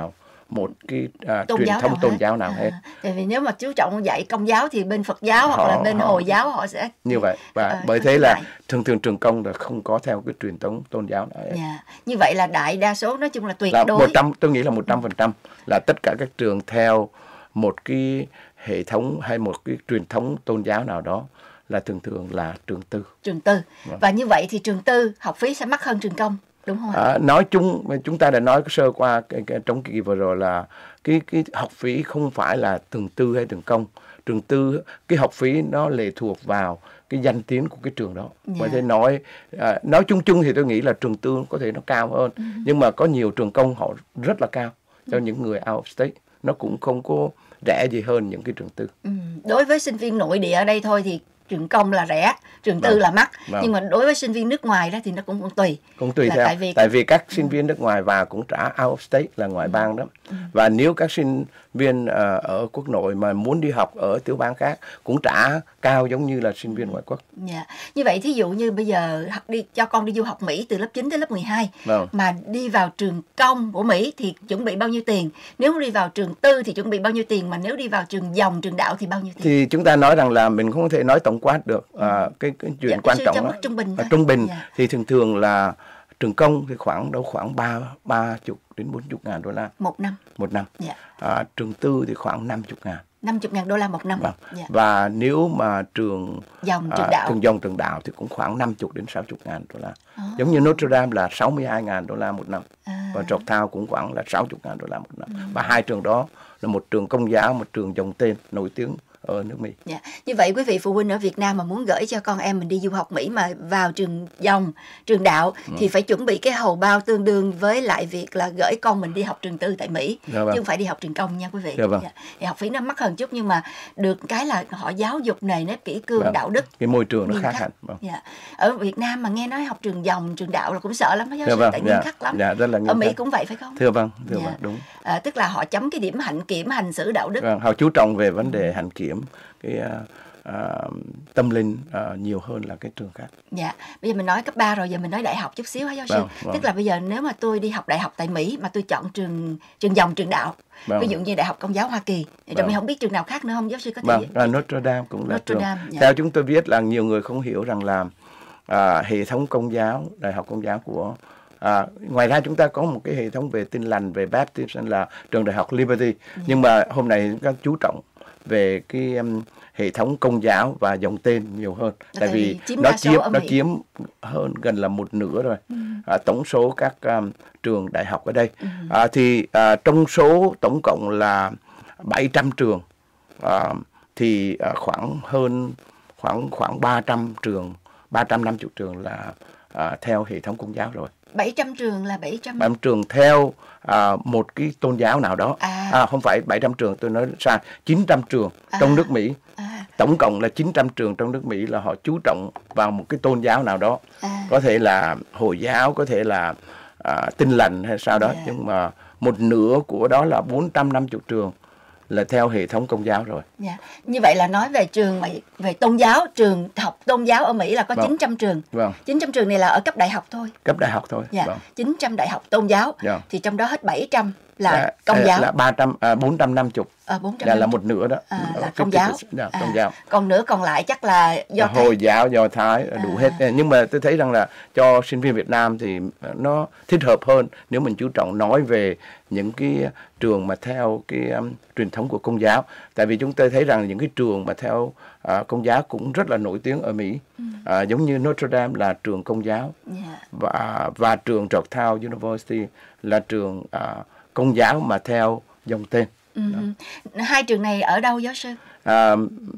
một cái à, tôn truyền giáo thống nào tôn hết. giáo nào À, hết. tại vì nếu mà chú trọng dạy Công giáo thì bên Phật giáo hoặc Họ- là bên họ- Hồi giáo họ sẽ Như vậy và ờ, bởi có thế cái là lại. thường thường trường công là không có theo cái truyền thống tôn giáo nào hết. Dạ. Như vậy là đại đa số nói chung là tuyệt Là đối. một trăm, tôi nghĩ là một trăm phần trăm là tất cả các trường theo một cái hệ thống hay một cái truyền thống tôn giáo nào đó là thường thường là trường tư. Trường tư. Vâng. Và như vậy thì trường tư học phí sẽ mắc hơn trường công, đúng không ạ? À, nói chung chúng ta đã nói sơ qua cái, cái, trong kỳ vừa rồi là cái cái học phí không phải là trường tư hay trường công. Trường tư cái học phí nó lệ thuộc vào cái danh tiếng của cái trường đó. Dạ. Bởi thế nói à, nói chung chung thì tôi nghĩ là trường tư có thể nó cao hơn, Ừ. nhưng mà có nhiều trường công họ rất là cao cho những người out of state, nó cũng không có rẻ gì hơn những cái trường tư. Ừ. Đối với sinh viên nội địa ở đây thôi thì trường công là rẻ, trường tư Vâng. là mắc. Vâng. Nhưng mà đối với sinh viên nước ngoài đó thì nó cũng, cũng tùy. Cũng tùy Là theo, tại vì- tại vì các sinh viên nước ngoài vào cũng trả out of state là ngoại bang đó. Và nếu các sinh viên ờ, ở quốc nội mà muốn đi học ở tiểu bang khác cũng trả cao giống như là sinh viên ngoại quốc. Dạ. Như vậy thí dụ như bây giờ học đi cho con đi du học Mỹ từ lớp chín tới lớp mười hai Vâng. mà đi vào trường công của Mỹ thì chuẩn bị bao nhiêu tiền? Nếu đi vào trường tư thì chuẩn bị bao nhiêu tiền, mà nếu đi vào trường dòng, trường đạo thì bao nhiêu tiền? Thì chúng ta nói rằng là mình không thể nói tổng quát được. À, cái, cái chuyện Dạ, quan sư trọng cho đó, mức trung bình à, thôi. trung bình Dạ. thì thường thường là trường công thì khoảng đâu khoảng ba ba chục đến bốn chục ngàn đô la Một năm. một năm. Dạ. À, trường tư thì khoảng năm chục ngàn. năm mươi ngàn đô la một năm. Vâng. Dạ. Và nếu mà trường Dòng, à, trường đạo. trường dòng trường đạo thì cũng khoảng năm mươi đến sáu mươi ngàn đô la. À. Giống như Notre Dame là sáu mươi hai ngàn đô la một năm. À. Và Georgetown cũng khoảng là sáu mươi ngàn đô la một năm. Và hai trường đó là một trường công giáo, một trường dòng tên nổi tiếng ở nước Mỹ. Dạ. Như vậy quý vị phụ huynh ở Việt Nam mà muốn gửi cho con em mình đi du học Mỹ mà vào trường dòng, trường đạo Ừ. thì phải chuẩn bị cái hầu bao tương đương với lại việc là gửi con mình đi học trường tư tại Mỹ, Dạ vâng. chứ không phải đi học trường công nha quý vị. Dạ vâng. Thì học phí nó mắc hơn chút, nhưng mà được cái là họ giáo dục nề nếp kỷ cương, Vâng. đạo đức. Cái môi trường nó Nghiêm khác khắc. hẳn. Vâng. Dạ. Ở Việt Nam mà nghe nói học trường dòng, trường đạo là cũng sợ lắm đó giáo Dạ sư, vâng. tại nghiêm Dạ. khắc lắm. Dạ, rất là nghiêm Ở Mỹ khắc. cũng vậy phải không? Thưa vâng, thưa Dạ. vâng, đúng. À, tức là họ chấm cái điểm hạnh kiểm, hành xử đạo đức. Vâng, họ chú trọng về vấn đề hạnh kiểm, cái à, à, tâm linh à, nhiều hơn là cái trường khác. Dạ, bây giờ mình nói cấp ba rồi, giờ mình nói đại học chút xíu hả giáo sư? Vâng, vâng. Tức là bây giờ nếu mà tôi đi học đại học tại Mỹ mà tôi chọn trường trường dòng, trường đạo, Vâng. ví dụ như Đại học Công giáo Hoa Kỳ, rồi Vâng. mình không biết trường nào khác nữa không giáo sư có thể? Vâng, à, Notre Dame cũng là Notre trường. Dame, dạ. Theo chúng tôi biết là nhiều người không hiểu rằng là à, hệ thống công giáo, đại học công giáo của à, ngoài ra chúng ta có một cái hệ thống về Tin lành, về Baptist là trường đại học Liberty. Ừ. Nhưng mà hôm nay chúng ta chú trọng về cái um, hệ thống công giáo và dòng tên nhiều hơn, Tại tại vì vì chiếm nó đa số chiếm ở nó Mỹ. chiếm hơn gần là một nửa rồi. Ừ. À, tổng số các um, trường đại học ở đây. Ừ. À, thì à, trong số tổng cộng là bảy trăm trường à, thì à, khoảng hơn khoảng khoảng ba trăm trường, ba trăm năm mươi trường là à, theo hệ thống công giáo rồi. bảy trăm trường là bảy trăm. bảy trăm trường theo à, một cái tôn giáo nào đó. À. À, không phải bảy trăm trường, tôi nói sai, chín trăm trường À. trong nước Mỹ. À, Tổng cộng là chín trăm trường trong nước Mỹ là họ chú trọng vào một cái tôn giáo nào đó. à. Có thể là Hồi giáo, có thể là à, Tin lành hay sao đó. Yeah. Nhưng mà một nửa của đó là bốn trăm năm mươi trường là theo hệ thống công giáo rồi. Dạ. Như vậy là nói về trường mà về tôn giáo, trường học tôn giáo ở Mỹ là có Vâng. chín trăm trường. Vâng, chín trăm trường này là ở cấp đại học thôi. cấp đại học thôi. Dạ. Vâng. chín trăm đại học tôn giáo. Dạ. Thì trong đó hết bảy trăm là À, công à, giáo. Là ba trăm, à, bốn trăm năm mươi. Ờ, bốn trăm Là, năm là mươi. một nửa đó. À, là năm công mươi giáo. percent, dạ, À, công giáo. còn nữa còn lại chắc là do Là Hồi giáo, Do Thái, đủ À. hết. Nhưng mà tôi thấy rằng là cho sinh viên Việt Nam thì nó thích hợp hơn nếu mình chú trọng nói về những cái trường mà theo cái um, truyền thống của công giáo. Tại vì chúng tôi thấy rằng những cái trường mà theo uh, công giáo cũng rất là nổi tiếng ở Mỹ. Ừ. Uh, giống như Notre Dame là trường công giáo, Dạ. và và trường Georgetown University là trường uh, công giáo mà theo dòng tên. Ừ. Hai trường này ở đâu giáo sư? À,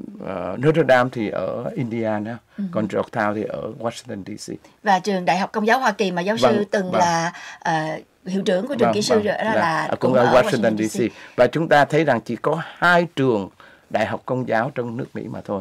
uh, Notre Dame thì ở Indiana, Ừ. còn Georgetown thì ở Washington đê xê. Và trường Đại học Công giáo Hoa Kỳ mà giáo Vâng, sư từng vâng. là ờ, hiệu trưởng của trường Vâng, kỹ sư vâng, đó là, là cũng cũng ở Washington đê xê. đê xê. Và chúng ta thấy rằng chỉ có hai trường đại học công giáo trong nước Mỹ mà thôi.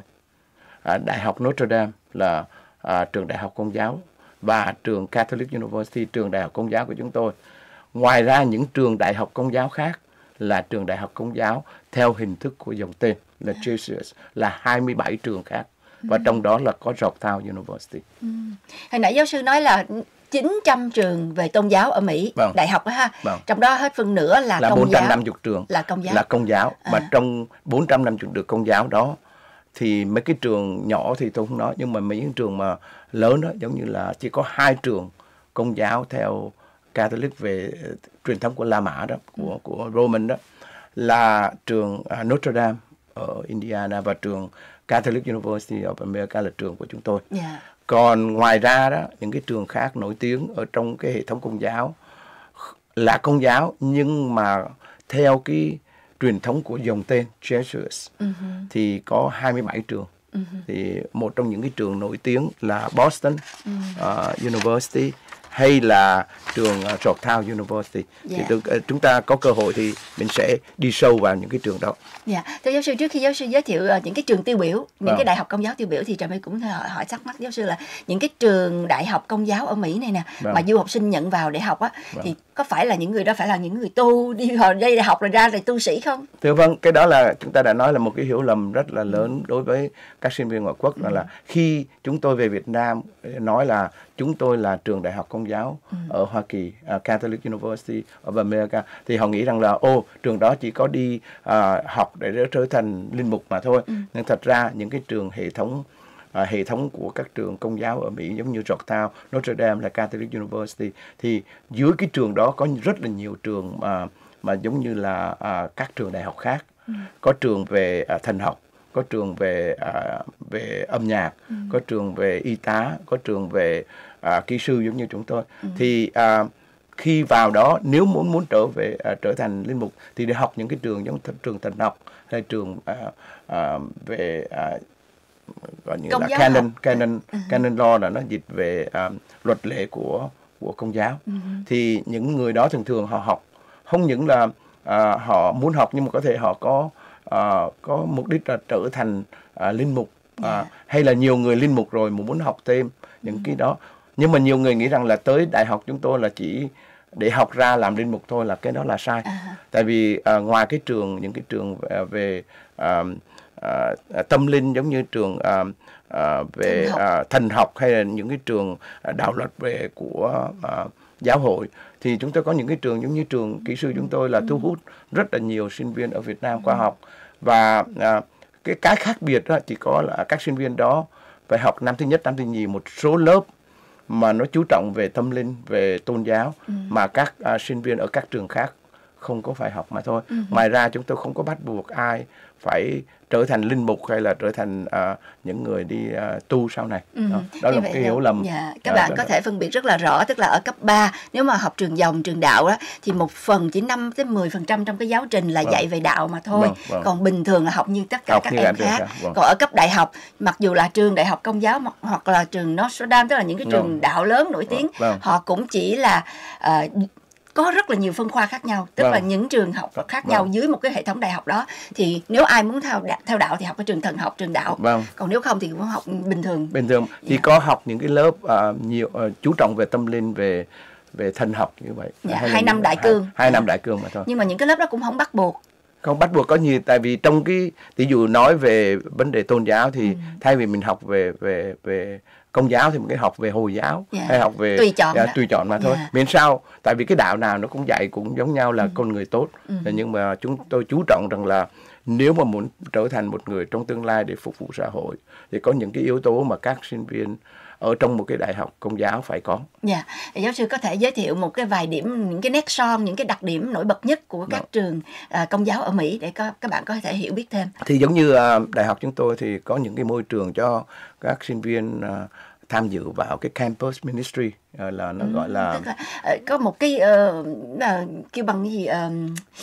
À, Đại học Notre Dame là à, trường đại học công giáo, và trường Catholic University, trường đại học công giáo của chúng tôi. Ngoài ra những trường đại học công giáo khác là trường đại học công giáo theo hình thức của dòng tên là Jesuits, là hai mươi bảy trường khác, và trong đó là có Georgetown University. Ừ. Hồi nãy giáo sư nói là chín trăm trường về tôn giáo ở Mỹ, vâng. đại học đó ha. Vâng. Trong đó hết phân nửa là, là công bốn trăm giáo. năm mươi trường là công giáo. Là công giáo. À. Mà trong bốn trăm năm mươi được công giáo đó thì mấy cái trường nhỏ thì tôi không nói, nhưng mà mấy cái trường mà lớn đó, giống như là chỉ có hai trường công giáo theo Catholic về uh, truyền thống của La Mã đó, của ừ. của Roman đó, là trường uh, Notre Dame ở Indiana và trường Catholic University of America là trường của chúng tôi. Yeah. Còn ngoài ra đó, những cái trường khác nổi tiếng ở trong cái hệ thống công giáo là công giáo nhưng mà theo cái truyền thống của dòng tên Jesuits uh-huh. thì có hai mươi bảy trường. Uh-huh. Thì một trong những cái trường nổi tiếng là Boston uh-huh. uh, University hay là trường uh, Georgetown University. Yeah. Thì được, uh, chúng ta có cơ hội thì mình sẽ đi sâu vào những cái trường đó. Dạ, yeah. Thưa giáo sư, trước khi giáo sư giới thiệu uh, những cái trường tiêu biểu, những vâng. cái đại học công giáo tiêu biểu thì Trà My cũng hỏi, hỏi thắc mắc giáo sư là những cái trường đại học công giáo ở Mỹ này nè, vâng. mà du học sinh nhận vào để học á, vâng. thì có phải là những người đó phải là những người tu đi vào đây để học rồi ra rồi tu sĩ không? Thưa vâng, cái đó là chúng ta đã nói là một cái hiểu lầm rất là lớn đối với các sinh viên ngoại quốc, đó ừ. là khi chúng tôi về Việt Nam nói là chúng tôi là trường đại học công giáo ừ. ở Hoa Kỳ, uh, Catholic University of America, thì họ nghĩ rằng là ô trường đó chỉ có đi uh, học để trở thành linh mục mà thôi. Ừ. Nhưng thật ra những cái trường hệ thống uh, hệ thống của các trường công giáo ở Mỹ giống như Georgetown, Notre Dame là Catholic University, thì dưới cái trường đó có rất là nhiều trường mà mà giống như là uh, các trường đại học khác. Ừ. Có trường về uh, thần học, có trường về uh, về âm nhạc, ừ. có trường về y tá, có trường về uh, kỹ sư giống như chúng tôi. Ừ. Thì uh, khi vào đó nếu muốn muốn trở về uh, trở thành linh mục thì để học những cái trường giống th- trường thần học hay trường uh, uh, về uh, gọi như công là giáo canon học. canon Ừ. canon law, là nó dịch về uh, luật lệ của của công giáo. Ừ. Thì những người đó thường thường họ học không những là uh, họ muốn học, nhưng mà có thể họ có uh, có mục đích là trở thành uh, linh mục, uh, yeah. hay là nhiều người linh mục rồi mà muốn học thêm những ừ. cái đó. Nhưng mà nhiều người nghĩ rằng là tới đại học chúng tôi là chỉ để học ra làm linh mục thôi, là cái đó là sai. Uh-huh. Tại vì uh, ngoài cái trường những cái trường về uh, uh, tâm linh giống như trường uh, uh, về thần học. Uh, thần học hay là những cái trường uh, đạo luật về của uh, giáo hội, thì chúng tôi có những cái trường giống như trường kỹ sư chúng tôi là thu hút rất là nhiều sinh viên ở Việt Nam qua học. Và à, cái cái khác biệt đó chỉ có là các sinh viên đó phải học năm thứ nhất, năm thứ nhì một số lớp mà nó chú trọng về tâm linh, về tôn giáo, ừ. mà các à, sinh viên ở các trường khác không có phải học mà thôi. Ừ. Ngoài ra chúng tôi không có bắt buộc ai phải trở thành linh mục hay là trở thành uh, những người đi uh, tu sau này. Ừ. Đó, đó là một cái hiểu lầm. Dạ. Các bạn có thể phân biệt rất là rõ, tức là ở cấp ba nếu mà học trường dòng, trường đạo đó, thì một phần chỉ năm tới mười phần trăm trong cái giáo trình là vâng. dạy về đạo mà thôi. Vâng, vâng. Còn bình thường là học như tất cả học các em khác. Vâng. Còn ở cấp đại học, mặc dù là trường đại học công giáo hoặc là trường Notre Dame, tức là những cái trường vâng. đạo lớn nổi tiếng, vâng. họ cũng chỉ là uh, có rất là nhiều phân khoa khác nhau, tức vâng. là những trường học khác vâng. nhau dưới một cái hệ thống đại học đó. Thì nếu ai muốn theo đạo, theo đạo thì học cái trường thần học, trường đạo. Vâng. Còn nếu không thì cũng học bình thường. Bình thường thì yeah. có học những cái lớp uh, nhiều uh, chú trọng về tâm linh, về về thần học như vậy. Yeah, hai năm đại cương. Hai, hai năm đại cương mà thôi. Nhưng mà những cái lớp đó cũng không bắt buộc. Không bắt buộc có nhiều, tại vì trong cái ví dụ nói về vấn đề tôn giáo thì ừ. thay vì mình học về về về công giáo thì mình cái học về Hồi giáo, yeah. hay học về tùy chọn, yeah, tùy chọn mà thôi. Yeah. Miễn sao, tại vì cái đạo nào nó cũng dạy cũng giống nhau là ừ. con người tốt. Ừ. Nhưng mà chúng tôi chú trọng rằng là nếu mà muốn trở thành một người trong tương lai để phục vụ xã hội thì có những cái yếu tố mà các sinh viên ở trong một cái đại học công giáo phải có. Dạ, yeah. Giáo sư có thể giới thiệu một cái vài điểm, những cái nét son, những cái đặc điểm nổi bật nhất của các Đó. trường uh, công giáo ở Mỹ để có, các bạn có thể hiểu biết thêm. Thì giống như uh, đại học chúng tôi thì có những cái môi trường cho các sinh viên uh, tham dự vào cái campus ministry, uh, là nó ừ, gọi là... Tức là uh, có một cái uh, uh, kêu bằng cái gì uh,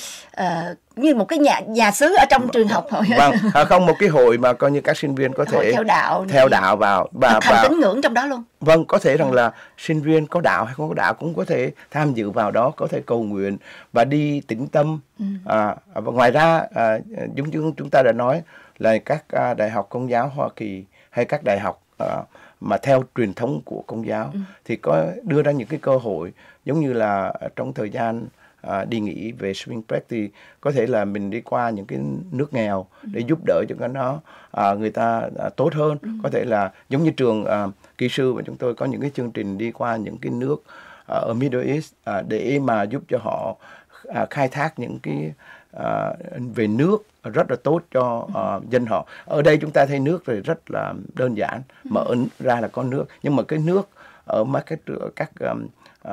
uh, như một cái nhà nhà xứ ở trong trường học thôi. Vâng, à, không một cái hội mà coi như các sinh viên có thể hội theo đạo theo đạo vào và thành tín ngưỡng trong đó luôn. Vâng, có thể rằng ừ. là sinh viên có đạo hay không có đạo cũng có thể tham dự vào đó, có thể cầu nguyện và đi tĩnh tâm. Ừ. À, và ngoài ra à, giống như chúng ta đã nói là các à, đại học công giáo Hoa Kỳ hay các đại học à, mà theo truyền thống của công giáo ừ. thì có đưa ra những cái cơ hội giống như là trong thời gian à, đi nghỉ về spring break thì có thể là mình đi qua những cái nước nghèo để giúp đỡ cho nó à, người ta à, tốt hơn. Ừ. Có thể là giống như trường à, kỹ sư mà chúng tôi có những cái chương trình đi qua những cái nước à, ở Middle East à, để mà giúp cho họ à, khai thác những cái à, về nước rất là tốt cho uh, dân họ. Ở đây chúng ta thấy nước thì rất là đơn giản, mở ra là có nước, nhưng mà cái nước ở mấy cái các um,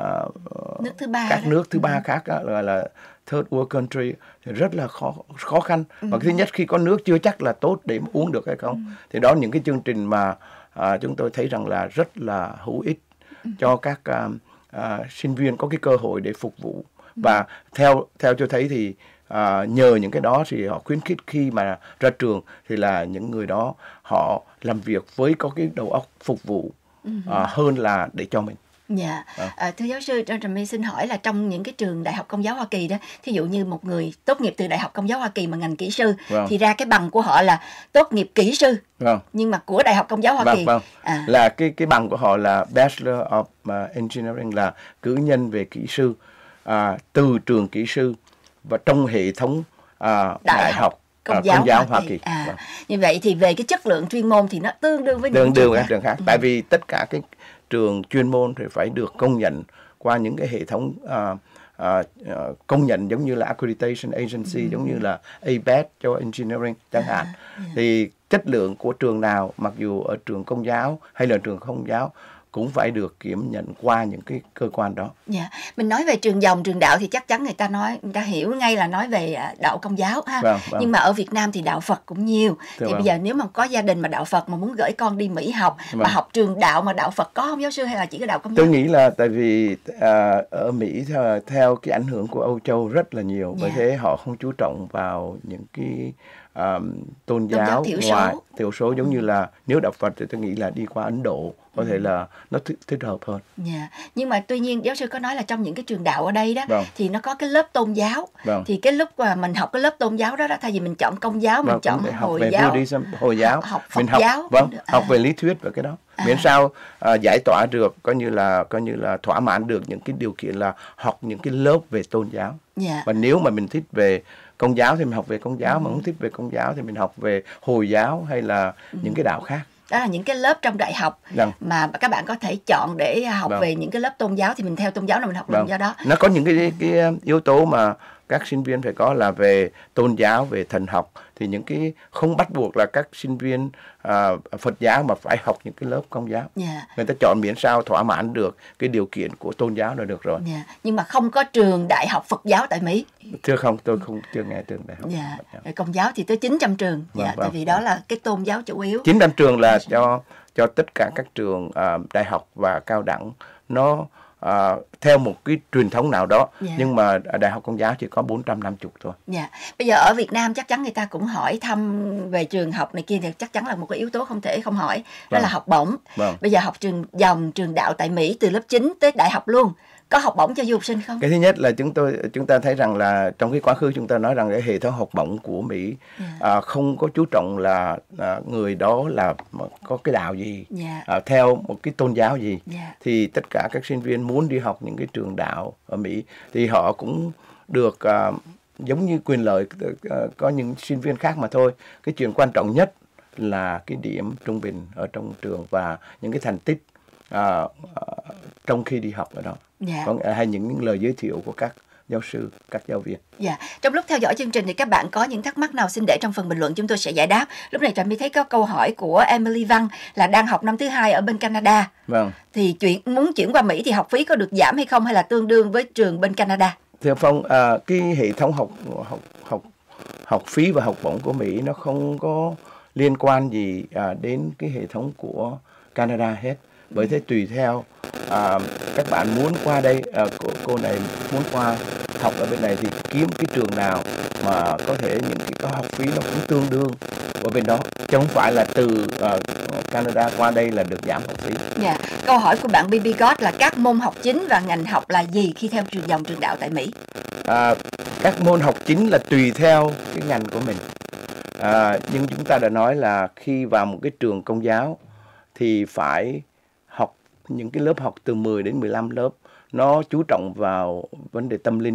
uh, nước thứ ba các đó. nước thứ ba ừ. khác đó, gọi là third world country thì rất là khó khó khăn. Ừ. Và thứ nhất khi có nước chưa chắc là tốt để uống được hay không. Ừ. Thì đó những cái chương trình mà uh, chúng tôi thấy rằng là rất là hữu ích ừ. cho các uh, uh, sinh viên có cái cơ hội để phục vụ. Ừ. Và theo theo tôi thấy thì À, nhờ những cái đó thì họ khuyến khích khi mà ra trường thì là những người đó họ làm việc với có cái đầu óc phục vụ à, hơn là để cho mình. Dạ, à. À, thưa giáo sư Trần My xin hỏi là trong những cái trường đại học Công giáo Hoa Kỳ đó, thí dụ như một người tốt nghiệp từ đại học Công giáo Hoa Kỳ mà ngành kỹ sư, vâng. thì ra cái bằng của họ là tốt nghiệp kỹ sư, vâng. nhưng mà của đại học Công giáo Hoa vâng, Kỳ vâng. À. là cái cái bằng của họ là Bachelor of uh, Engineering, là cử nhân về kỹ sư à, từ trường kỹ sư và trong hệ thống à, đại, đại học Công à, giáo, Công giáo Hoa, Hoa Kỳ. Kỳ. À, vâng. Như vậy thì về cái chất lượng chuyên môn thì nó tương đương với tương những đương trường các khác. trường khác. Ừ. Tại vì tất cả cái trường chuyên môn thì phải được công nhận qua những cái hệ thống à, à, công nhận giống như là Accreditation Agency, ừ. giống như là a bét cho Engineering chẳng hạn. À, yeah. Thì chất lượng của trường nào, mặc dù ở trường Công giáo hay là trường Không giáo, cũng phải được kiểm nhận qua những cái cơ quan đó. Dạ, mình nói về trường dòng, trường đạo thì chắc chắn người ta nói, người ta hiểu ngay là nói về đạo Công giáo ha. Vâng, vâng. Nhưng mà ở Việt Nam thì đạo Phật cũng nhiều. Thưa thì vâng. bây giờ nếu mà có gia đình mà đạo Phật mà muốn gửi con đi Mỹ học, vâng. mà học trường đạo mà đạo Phật có không giáo sư, hay là chỉ có đạo Công giáo? Tôi nghĩ là tại vì à, ở Mỹ theo, theo cái ảnh hưởng của Âu Châu rất là nhiều, bởi yeah. thế họ không chú trọng vào những cái um, tôn, tôn giáo, giáo thiểu ngoài số. thiểu số giống ừ. như là nếu đạo Phật thì tôi nghĩ là đi qua Ấn Độ có ừ. thể là nó thích, thích hợp hơn. Yeah. Nhưng mà tuy nhiên giáo sư có nói là trong những cái trường đạo ở đây đó vâng. thì nó có cái lớp tôn giáo. Vâng. Thì cái lúc mà mình học cái lớp tôn giáo đó, đó thay vì mình chọn Công giáo, mình vâng, chọn Hồi về giáo, Buddhism, Hồi giáo, học Phật mình học, giáo, vâng, à. học về lý thuyết và cái đó. À. Miễn sao à, giải tỏa được, coi như là coi như là thỏa mãn được những cái điều kiện là học những cái lớp về tôn giáo. Yeah. Và nếu mà mình thích về Công giáo thì mình học về Công giáo, ừ. mà không thích về Công giáo thì mình học về Hồi giáo hay là ừ. những cái đạo khác. Đó là những cái lớp trong đại học vâng. mà các bạn có thể chọn để học vâng. về những cái lớp tôn giáo, thì mình theo tôn giáo là mình học vâng. tôn giáo đó. Nó có những cái, cái yếu tố mà các sinh viên phải có là về tôn giáo, về thần học, thì những cái không bắt buộc là các sinh viên à, Phật giáo mà phải học những cái lớp Công giáo. Yeah. Người ta chọn miễn sao thỏa mãn được cái điều kiện của tôn giáo là được rồi. Yeah. Nhưng mà không có trường đại học Phật giáo tại Mỹ. Thưa không, tôi không chưa nghe trường đại học. Yeah. Phật giáo. Công giáo thì tới chín trăm trường. Vâng, yeah. vâng, tại vì đó là cái tôn giáo chủ yếu. chín trăm trường là cho cho tất cả các trường uh, đại học và cao đẳng, nó À, theo một cái truyền thống nào đó, yeah. nhưng mà đại học Công giáo chỉ có bốn trăm năm mươi thôi. Dạ. Yeah. Bây giờ ở Việt Nam chắc chắn người ta cũng hỏi thăm về trường học này kia, thì chắc chắn là một cái yếu tố không thể không hỏi, đó vâng. là học bổng. Vâng. Bây giờ học trường dòng, trường đạo tại Mỹ từ lớp chín tới đại học luôn, có học bổng cho du học sinh không? Cái thứ nhất là chúng tôi chúng ta thấy rằng là trong cái quá khứ chúng ta nói rằng cái hệ thống học bổng của Mỹ yeah. à, không có chú trọng là à, người đó là có cái đạo gì, yeah. à, theo một cái tôn giáo gì, yeah. thì tất cả các sinh viên muốn đi học những cái trường đạo ở Mỹ thì họ cũng được à, giống như quyền lợi à, có những sinh viên khác mà thôi. Cái chuyện quan trọng nhất là cái điểm trung bình ở trong trường và những cái thành tích à, à, trong khi đi học ở đó. Dạ. Còn, hay những, những lời giới thiệu của các giáo sư, các giáo viên. Dạ. Trong lúc theo dõi chương trình thì các bạn có những thắc mắc nào xin để trong phần bình luận, chúng tôi sẽ giải đáp. Lúc này Trà My thấy có câu hỏi của Emily Văn là đang học năm thứ hai ở bên Canada. Vâng. Thì chuyện muốn chuyển qua Mỹ thì học phí có được giảm hay không, hay là tương đương với trường bên Canada? Thưa Phong, à, cái hệ thống học học học học phí và học bổng của Mỹ nó không có liên quan gì à, đến cái hệ thống của Canada hết. Bởi thế tùy theo à, các bạn muốn qua đây, à, cô, cô này muốn qua học ở bên này thì kiếm cái trường nào mà có thể những cái có học phí nó cũng tương đương ở bên đó, chứ không phải là từ uh, Canada qua đây là được giảm học phí. Dạ. Câu hỏi của bạn bê bê God là các môn học chính và ngành học là gì khi theo trường dòng trường đạo tại Mỹ? À, các môn học chính là tùy theo cái ngành của mình. À, nhưng chúng ta đã nói là khi vào một cái trường Công giáo thì phải học những cái lớp học từ mười đến mười lăm lớp, nó chú trọng vào vấn đề tâm linh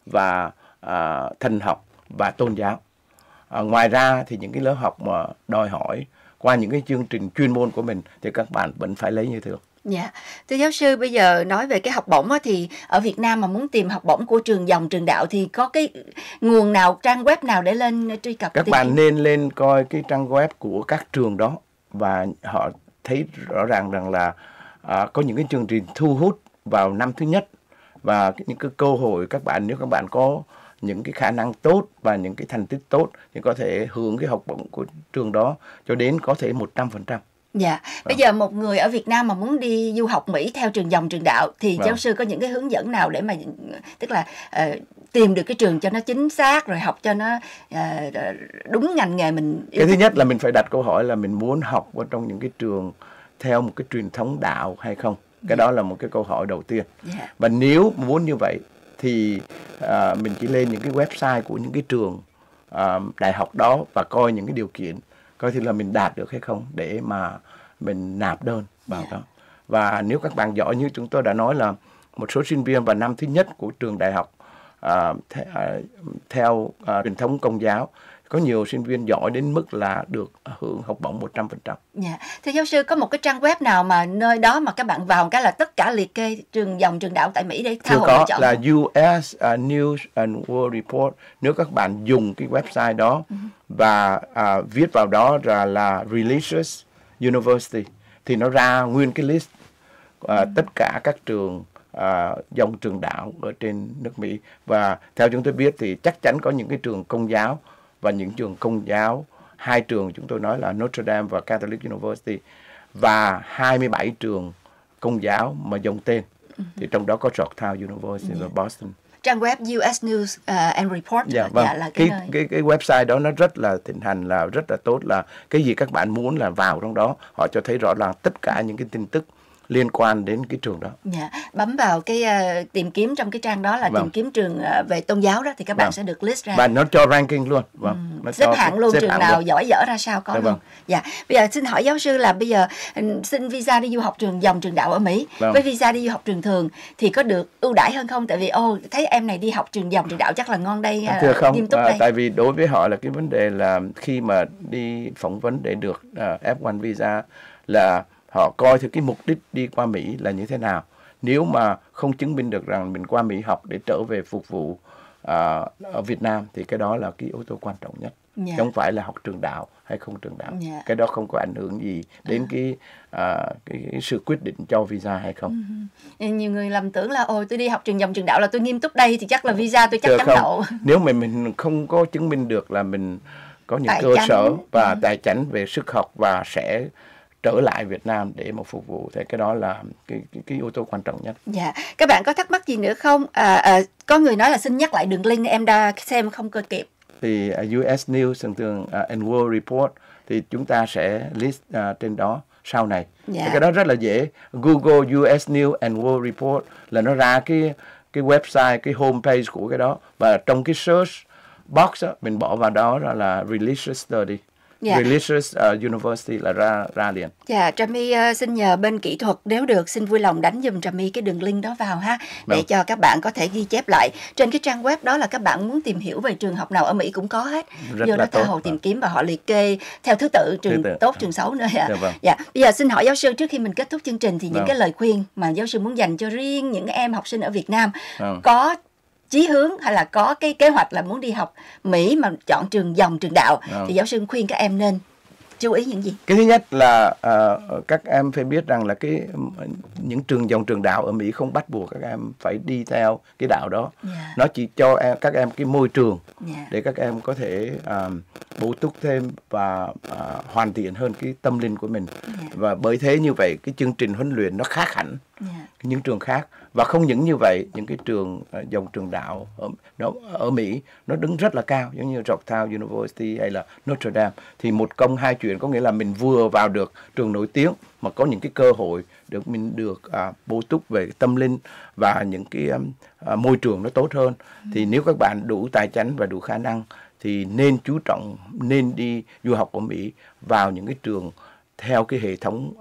và à, thần học và tôn giáo. À, ngoài ra thì những cái lớp học mà đòi hỏi qua những cái chương trình chuyên môn của mình thì các bạn vẫn phải lấy như thường. Dạ, thưa giáo sư, bây giờ nói về cái học bổng á, thì ở Việt Nam mà muốn tìm học bổng của trường dòng trường đạo thì có cái nguồn nào, trang web nào để lên truy cập? Các bạn nên lên coi cái trang web của các trường đó và họ thấy rõ ràng rằng là à, có những cái chương trình thu hút vào năm thứ nhất và những cái cơ hội các bạn, nếu các bạn có những cái khả năng tốt và những cái thành tích tốt thì có thể hưởng cái học bổng của trường đó cho đến có thể một trăm phần trăm. Dạ, bây giờ một người ở Việt Nam mà muốn đi du học Mỹ theo trường dòng trường đạo thì Vâng. giáo sư có những cái hướng dẫn nào để mà tức là uh, tìm được cái trường cho nó chính xác rồi học cho nó uh, đúng ngành nghề mình yêu Cái thứ thích? nhất là mình phải đặt câu hỏi là mình muốn học ở trong những cái trường theo một cái truyền thống đạo hay không. Cái đó là một cái câu hỏi đầu tiên. Dạ. Và nếu muốn như vậy thì à, mình chỉ lên những cái website của những cái trường à, đại học đó và coi những cái điều kiện, coi thì là mình đạt được hay không để mà mình nạp đơn vào Yeah. đó. Và nếu các bạn giỏi như chúng tôi đã nói là một số sinh viên vào năm thứ nhất của trường đại học à, th- à, theo à, truyền thống Công giáo, có nhiều sinh viên giỏi đến mức là được hưởng học bổng một trăm phần trăm. Dạ. Thưa giáo sư, có một cái trang web nào mà nơi đó mà các bạn vào cái là tất cả liệt kê trường dòng trường đạo tại Mỹ để tha Thưa hồ lựa có chọn là không? u ét uh, News and World Report. Nếu các bạn dùng cái website đó và uh, viết vào đó là, là Religious University thì nó ra nguyên cái list uh, tất cả các trường uh, dòng trường đạo ở trên nước Mỹ. Và theo chúng tôi biết thì chắc chắn có những cái trường công giáo và những trường công giáo, hai trường chúng tôi nói là Notre Dame và Catholic University, và hai mươi bảy trường công giáo mà dòng tên. Thì trong đó có Georgetown University và Boston. Trang web u ét News uh, and Report Dạ, vâng. dạ, là cái, cái, nơi. cái cái website đó nó rất là thịnh hành, là rất là tốt, là cái gì các bạn muốn là vào trong đó họ cho thấy rõ ràng tất cả những cái tin tức liên quan đến cái trường đó. Dạ, bấm vào cái uh, tìm kiếm trong cái trang đó là Vâng. tìm kiếm trường uh, về tôn giáo đó thì các bạn Vâng. sẽ được list ra. Và nó cho ranking luôn. Vâng. Nó Xếp cho hạng luôn, xếp trường hạng nào luôn. giỏi dở ra sao có Dạ, luôn. vâng. Dạ, bây giờ xin hỏi giáo sư là bây giờ ừ, xin visa đi du học trường dòng trường đạo ở Mỹ Vâng. với visa đi du học trường thường thì có được ưu đãi hơn không? Tại vì ô thấy em này đi học trường dòng trường đạo chắc là ngon đây, À, thưa không, nghiêm túc à, đây. tại vì đối với họ là cái vấn đề là khi mà đi phỏng vấn để được uh, ép một visa là họ coi thì cái mục đích đi qua Mỹ là như thế nào. Nếu mà không chứng minh được rằng mình qua Mỹ học để trở về phục vụ uh, ở Việt Nam thì cái đó là cái yếu tố quan trọng nhất. Dạ. Chứ không phải là học trường đạo hay không trường đạo. Dạ. Cái đó không có ảnh hưởng gì đến cái, uh, cái, cái sự quyết định cho visa hay không. Nhiều người lầm tưởng là ôi tôi đi học trường dòng trường đạo là tôi nghiêm túc đây thì chắc là visa tôi chắc Thưa chắn không, đậu. nếu mà mình không có chứng minh được là mình có những Tài cơ chánh. sở và Ừ. tài chánh về sức học và sẽ trở lại Việt Nam để mà phục vụ thì cái đó là cái cái, cái yếu tố quan trọng nhất. Dạ, các bạn có thắc mắc gì nữa không? À, à, có người nói là xin nhắc lại đường link, em đã xem không cơ kịp. Thì uh, u ét News thường thường uh, and World Report thì chúng ta sẽ list uh, trên đó sau này. Dạ. Thì cái đó rất là dễ. Google u ét News and World Report là nó ra cái cái website, cái homepage của cái đó, và trong cái search box đó, mình bỏ vào đó là, là Religious Study. Dạ. Religious uh, University là ra ra liền. Dạ, Trà My uh, xin nhờ bên kỹ thuật nếu được xin vui lòng đánh giùm Trà My cái đường link đó vào ha, để Vâng. cho các bạn có thể ghi chép lại. Trên cái trang web đó là các bạn muốn tìm hiểu về trường học nào ở Mỹ cũng có hết. Rất Vô là đó tha tốt. hồ tìm kiếm và họ liệt kê theo thứ tự trường tự. tốt, trường xấu nữa. Dạ. Dạ, vâng. Dạ, bây giờ xin hỏi giáo sư trước khi mình kết thúc chương trình thì những Vâng. cái lời khuyên mà giáo sư muốn dành cho riêng những em học sinh ở Việt Nam Vâng. có chí hướng hay là có cái kế hoạch là muốn đi học Mỹ mà chọn trường dòng trường đạo Vâng. thì giáo sư khuyên các em nên chú ý những gì? Cái thứ nhất là uh, các em phải biết rằng là cái những trường dòng trường đạo ở Mỹ không bắt buộc các em phải đi theo cái đạo đó. Dạ. Nó chỉ cho em, các em cái môi trường Dạ. để các em có thể uh, bổ túc thêm và uh, hoàn thiện hơn cái tâm linh của mình. Dạ. Và bởi thế như vậy cái chương trình huấn luyện nó khác hẳn Dạ. những trường khác. Và không những như vậy, những cái trường uh, dòng trường đạo ở, nó, ở Mỹ nó đứng rất là cao, giống như Georgetown University hay là Notre Dame. Thì một công hai chuyện, có nghĩa là mình vừa vào được trường nổi tiếng mà có những cái cơ hội được mình được uh, bổ túc về tâm linh và những cái um, uh, môi trường nó tốt hơn. Ừ. Thì nếu các bạn đủ tài chánh và đủ khả năng thì nên chú trọng, nên đi du học ở Mỹ vào những cái trường theo cái hệ thống uh,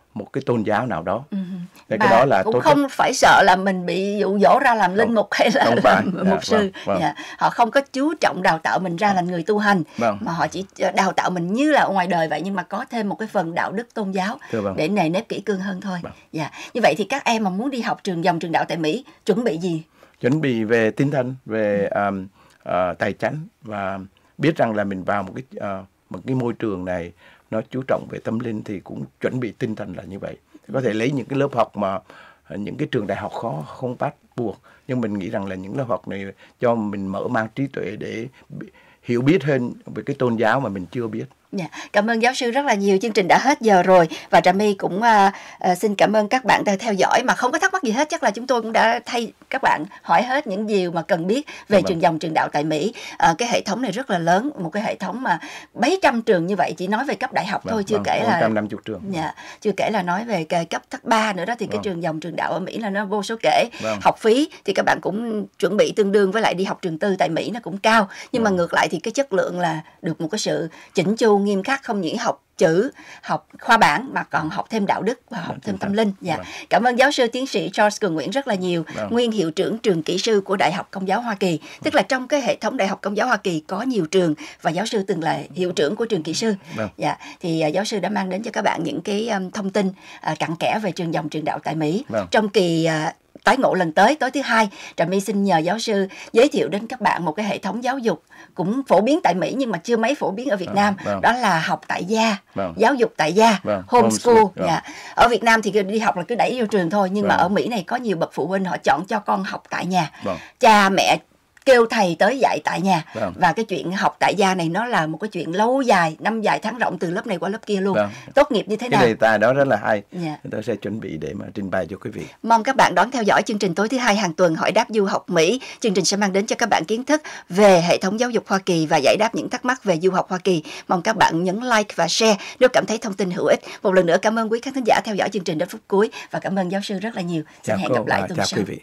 một cái tôn giáo nào đó. Ừ. Thì cái đó là cũng tốt không nhất. phải sợ là mình bị dụ dỗ ra làm linh mục hay là Không phải. làm Dạ, mục sư. vâng, vâng. Dạ. Họ không có chú trọng đào tạo mình ra là người tu hành, Vâng. mà họ chỉ đào tạo mình như là ở ngoài đời vậy, nhưng mà có thêm một cái phần đạo đức tôn giáo Thưa vâng. để nề nếp kỹ cương hơn thôi. Vâng. Dạ. Như vậy thì các em mà muốn đi học trường dòng trường đạo tại Mỹ chuẩn bị gì? Chuẩn bị về tinh thần, về um, uh, tài chánh, và biết rằng là mình vào một cái uh, một cái môi trường này nó chú trọng về tâm linh, thì cũng chuẩn bị tinh thần là như vậy. Có thể lấy những cái lớp học mà những cái trường đại học khó không bắt buộc, nhưng mình nghĩ rằng là những lớp học này cho mình mở mang trí tuệ để hiểu biết hơn về cái tôn giáo mà mình chưa biết. Dạ, cảm ơn giáo sư rất là nhiều. Chương trình đã hết giờ rồi và Trà My cũng uh, uh, xin cảm ơn các bạn đã theo dõi. Mà không có thắc mắc gì hết, chắc là chúng tôi cũng đã thay các bạn hỏi hết những điều mà cần biết về Vâng. trường dòng trường đạo tại Mỹ. Uh, cái hệ thống này rất là lớn, một cái hệ thống mà mấy trăm trường như vậy, chỉ nói về cấp đại học Vâng, thôi, chưa vâng, kể một là trăm năm mươi trường. Dạ, chưa kể là nói về cái cấp cấp ba nữa đó, thì cái Vâng. trường dòng trường đạo ở Mỹ là nó vô số kể. Vâng. Học phí thì các bạn cũng chuẩn bị tương đương với lại đi học trường tư tại Mỹ, nó cũng cao. Nhưng mà Vâng. ngược lại thì cái chất lượng là được một cái sự chỉnh chu nghiêm khắc, không những học chữ, học khoa bản mà còn học thêm đạo đức và học Vâng, thêm tinh tâm thần. linh. Dạ. Vâng. Cảm ơn giáo sư tiến sĩ Charles Cường Nguyễn rất là nhiều, Vâng. nguyên hiệu trưởng trường kỹ sư của Đại học Công giáo Hoa Kỳ. Tức là trong cái hệ thống Đại học Công giáo Hoa Kỳ có nhiều trường và giáo sư từng là hiệu trưởng của trường kỹ sư. Vâng. Dạ. Thì uh, giáo sư đã mang đến cho các bạn những cái um, thông tin uh, cặn kẽ về trường dòng trường đạo tại Mỹ. Vâng. Trong kỳ uh, tái ngộ lần tới, tối thứ hai, Trà My xin nhờ giáo sư giới thiệu đến các bạn một cái hệ thống giáo dục cũng phổ biến tại Mỹ nhưng mà chưa mấy phổ biến ở Việt Vâng, Nam. vâng. Đó là học tại gia, Vâng. giáo dục tại gia, Vâng, homeschool. homeschool, vâng. Dạ. Ở Việt Nam thì đi học là cứ đẩy vô trường thôi, nhưng mà Vâng. ở Mỹ này có nhiều bậc phụ huynh họ chọn cho con học tại nhà. Vâng. Cha mẹ kêu thầy tới dạy tại nhà. Vâng. Và cái chuyện học tại gia này nó là một cái chuyện lâu dài, năm dài tháng rộng, từ lớp này qua lớp kia luôn. Vâng. Tốt nghiệp như thế Cái nào? đề tài đó rất là hay. Dạ. Tôi sẽ chuẩn bị để mà trình bày cho quý vị. Mong các bạn đón theo dõi chương trình tối thứ hai hàng tuần Hỏi đáp du học Mỹ. Chương trình sẽ mang đến cho các bạn kiến thức về hệ thống giáo dục Hoa Kỳ và giải đáp những thắc mắc về du học Hoa Kỳ. Mong các bạn nhấn like và share nếu cảm thấy thông tin hữu ích. Một lần nữa cảm ơn quý khán thính giả theo dõi chương trình đến phút cuối và cảm ơn giáo sư rất là nhiều. Xin Chào hẹn cô gặp lại và tuần chào sau. quý vị.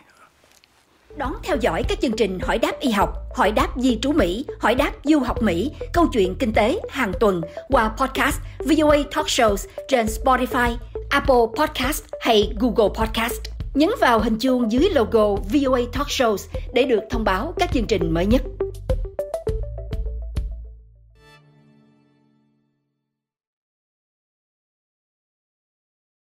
Đón theo dõi các chương trình Hỏi đáp y học, Hỏi đáp di trú Mỹ, Hỏi đáp du học Mỹ, Câu chuyện kinh tế hàng tuần qua podcast vê o a Talk Shows trên Spotify, Apple Podcast hay Google Podcast. Nhấn vào hình chuông dưới logo vê o a Talk Shows để được thông báo các chương trình mới nhất.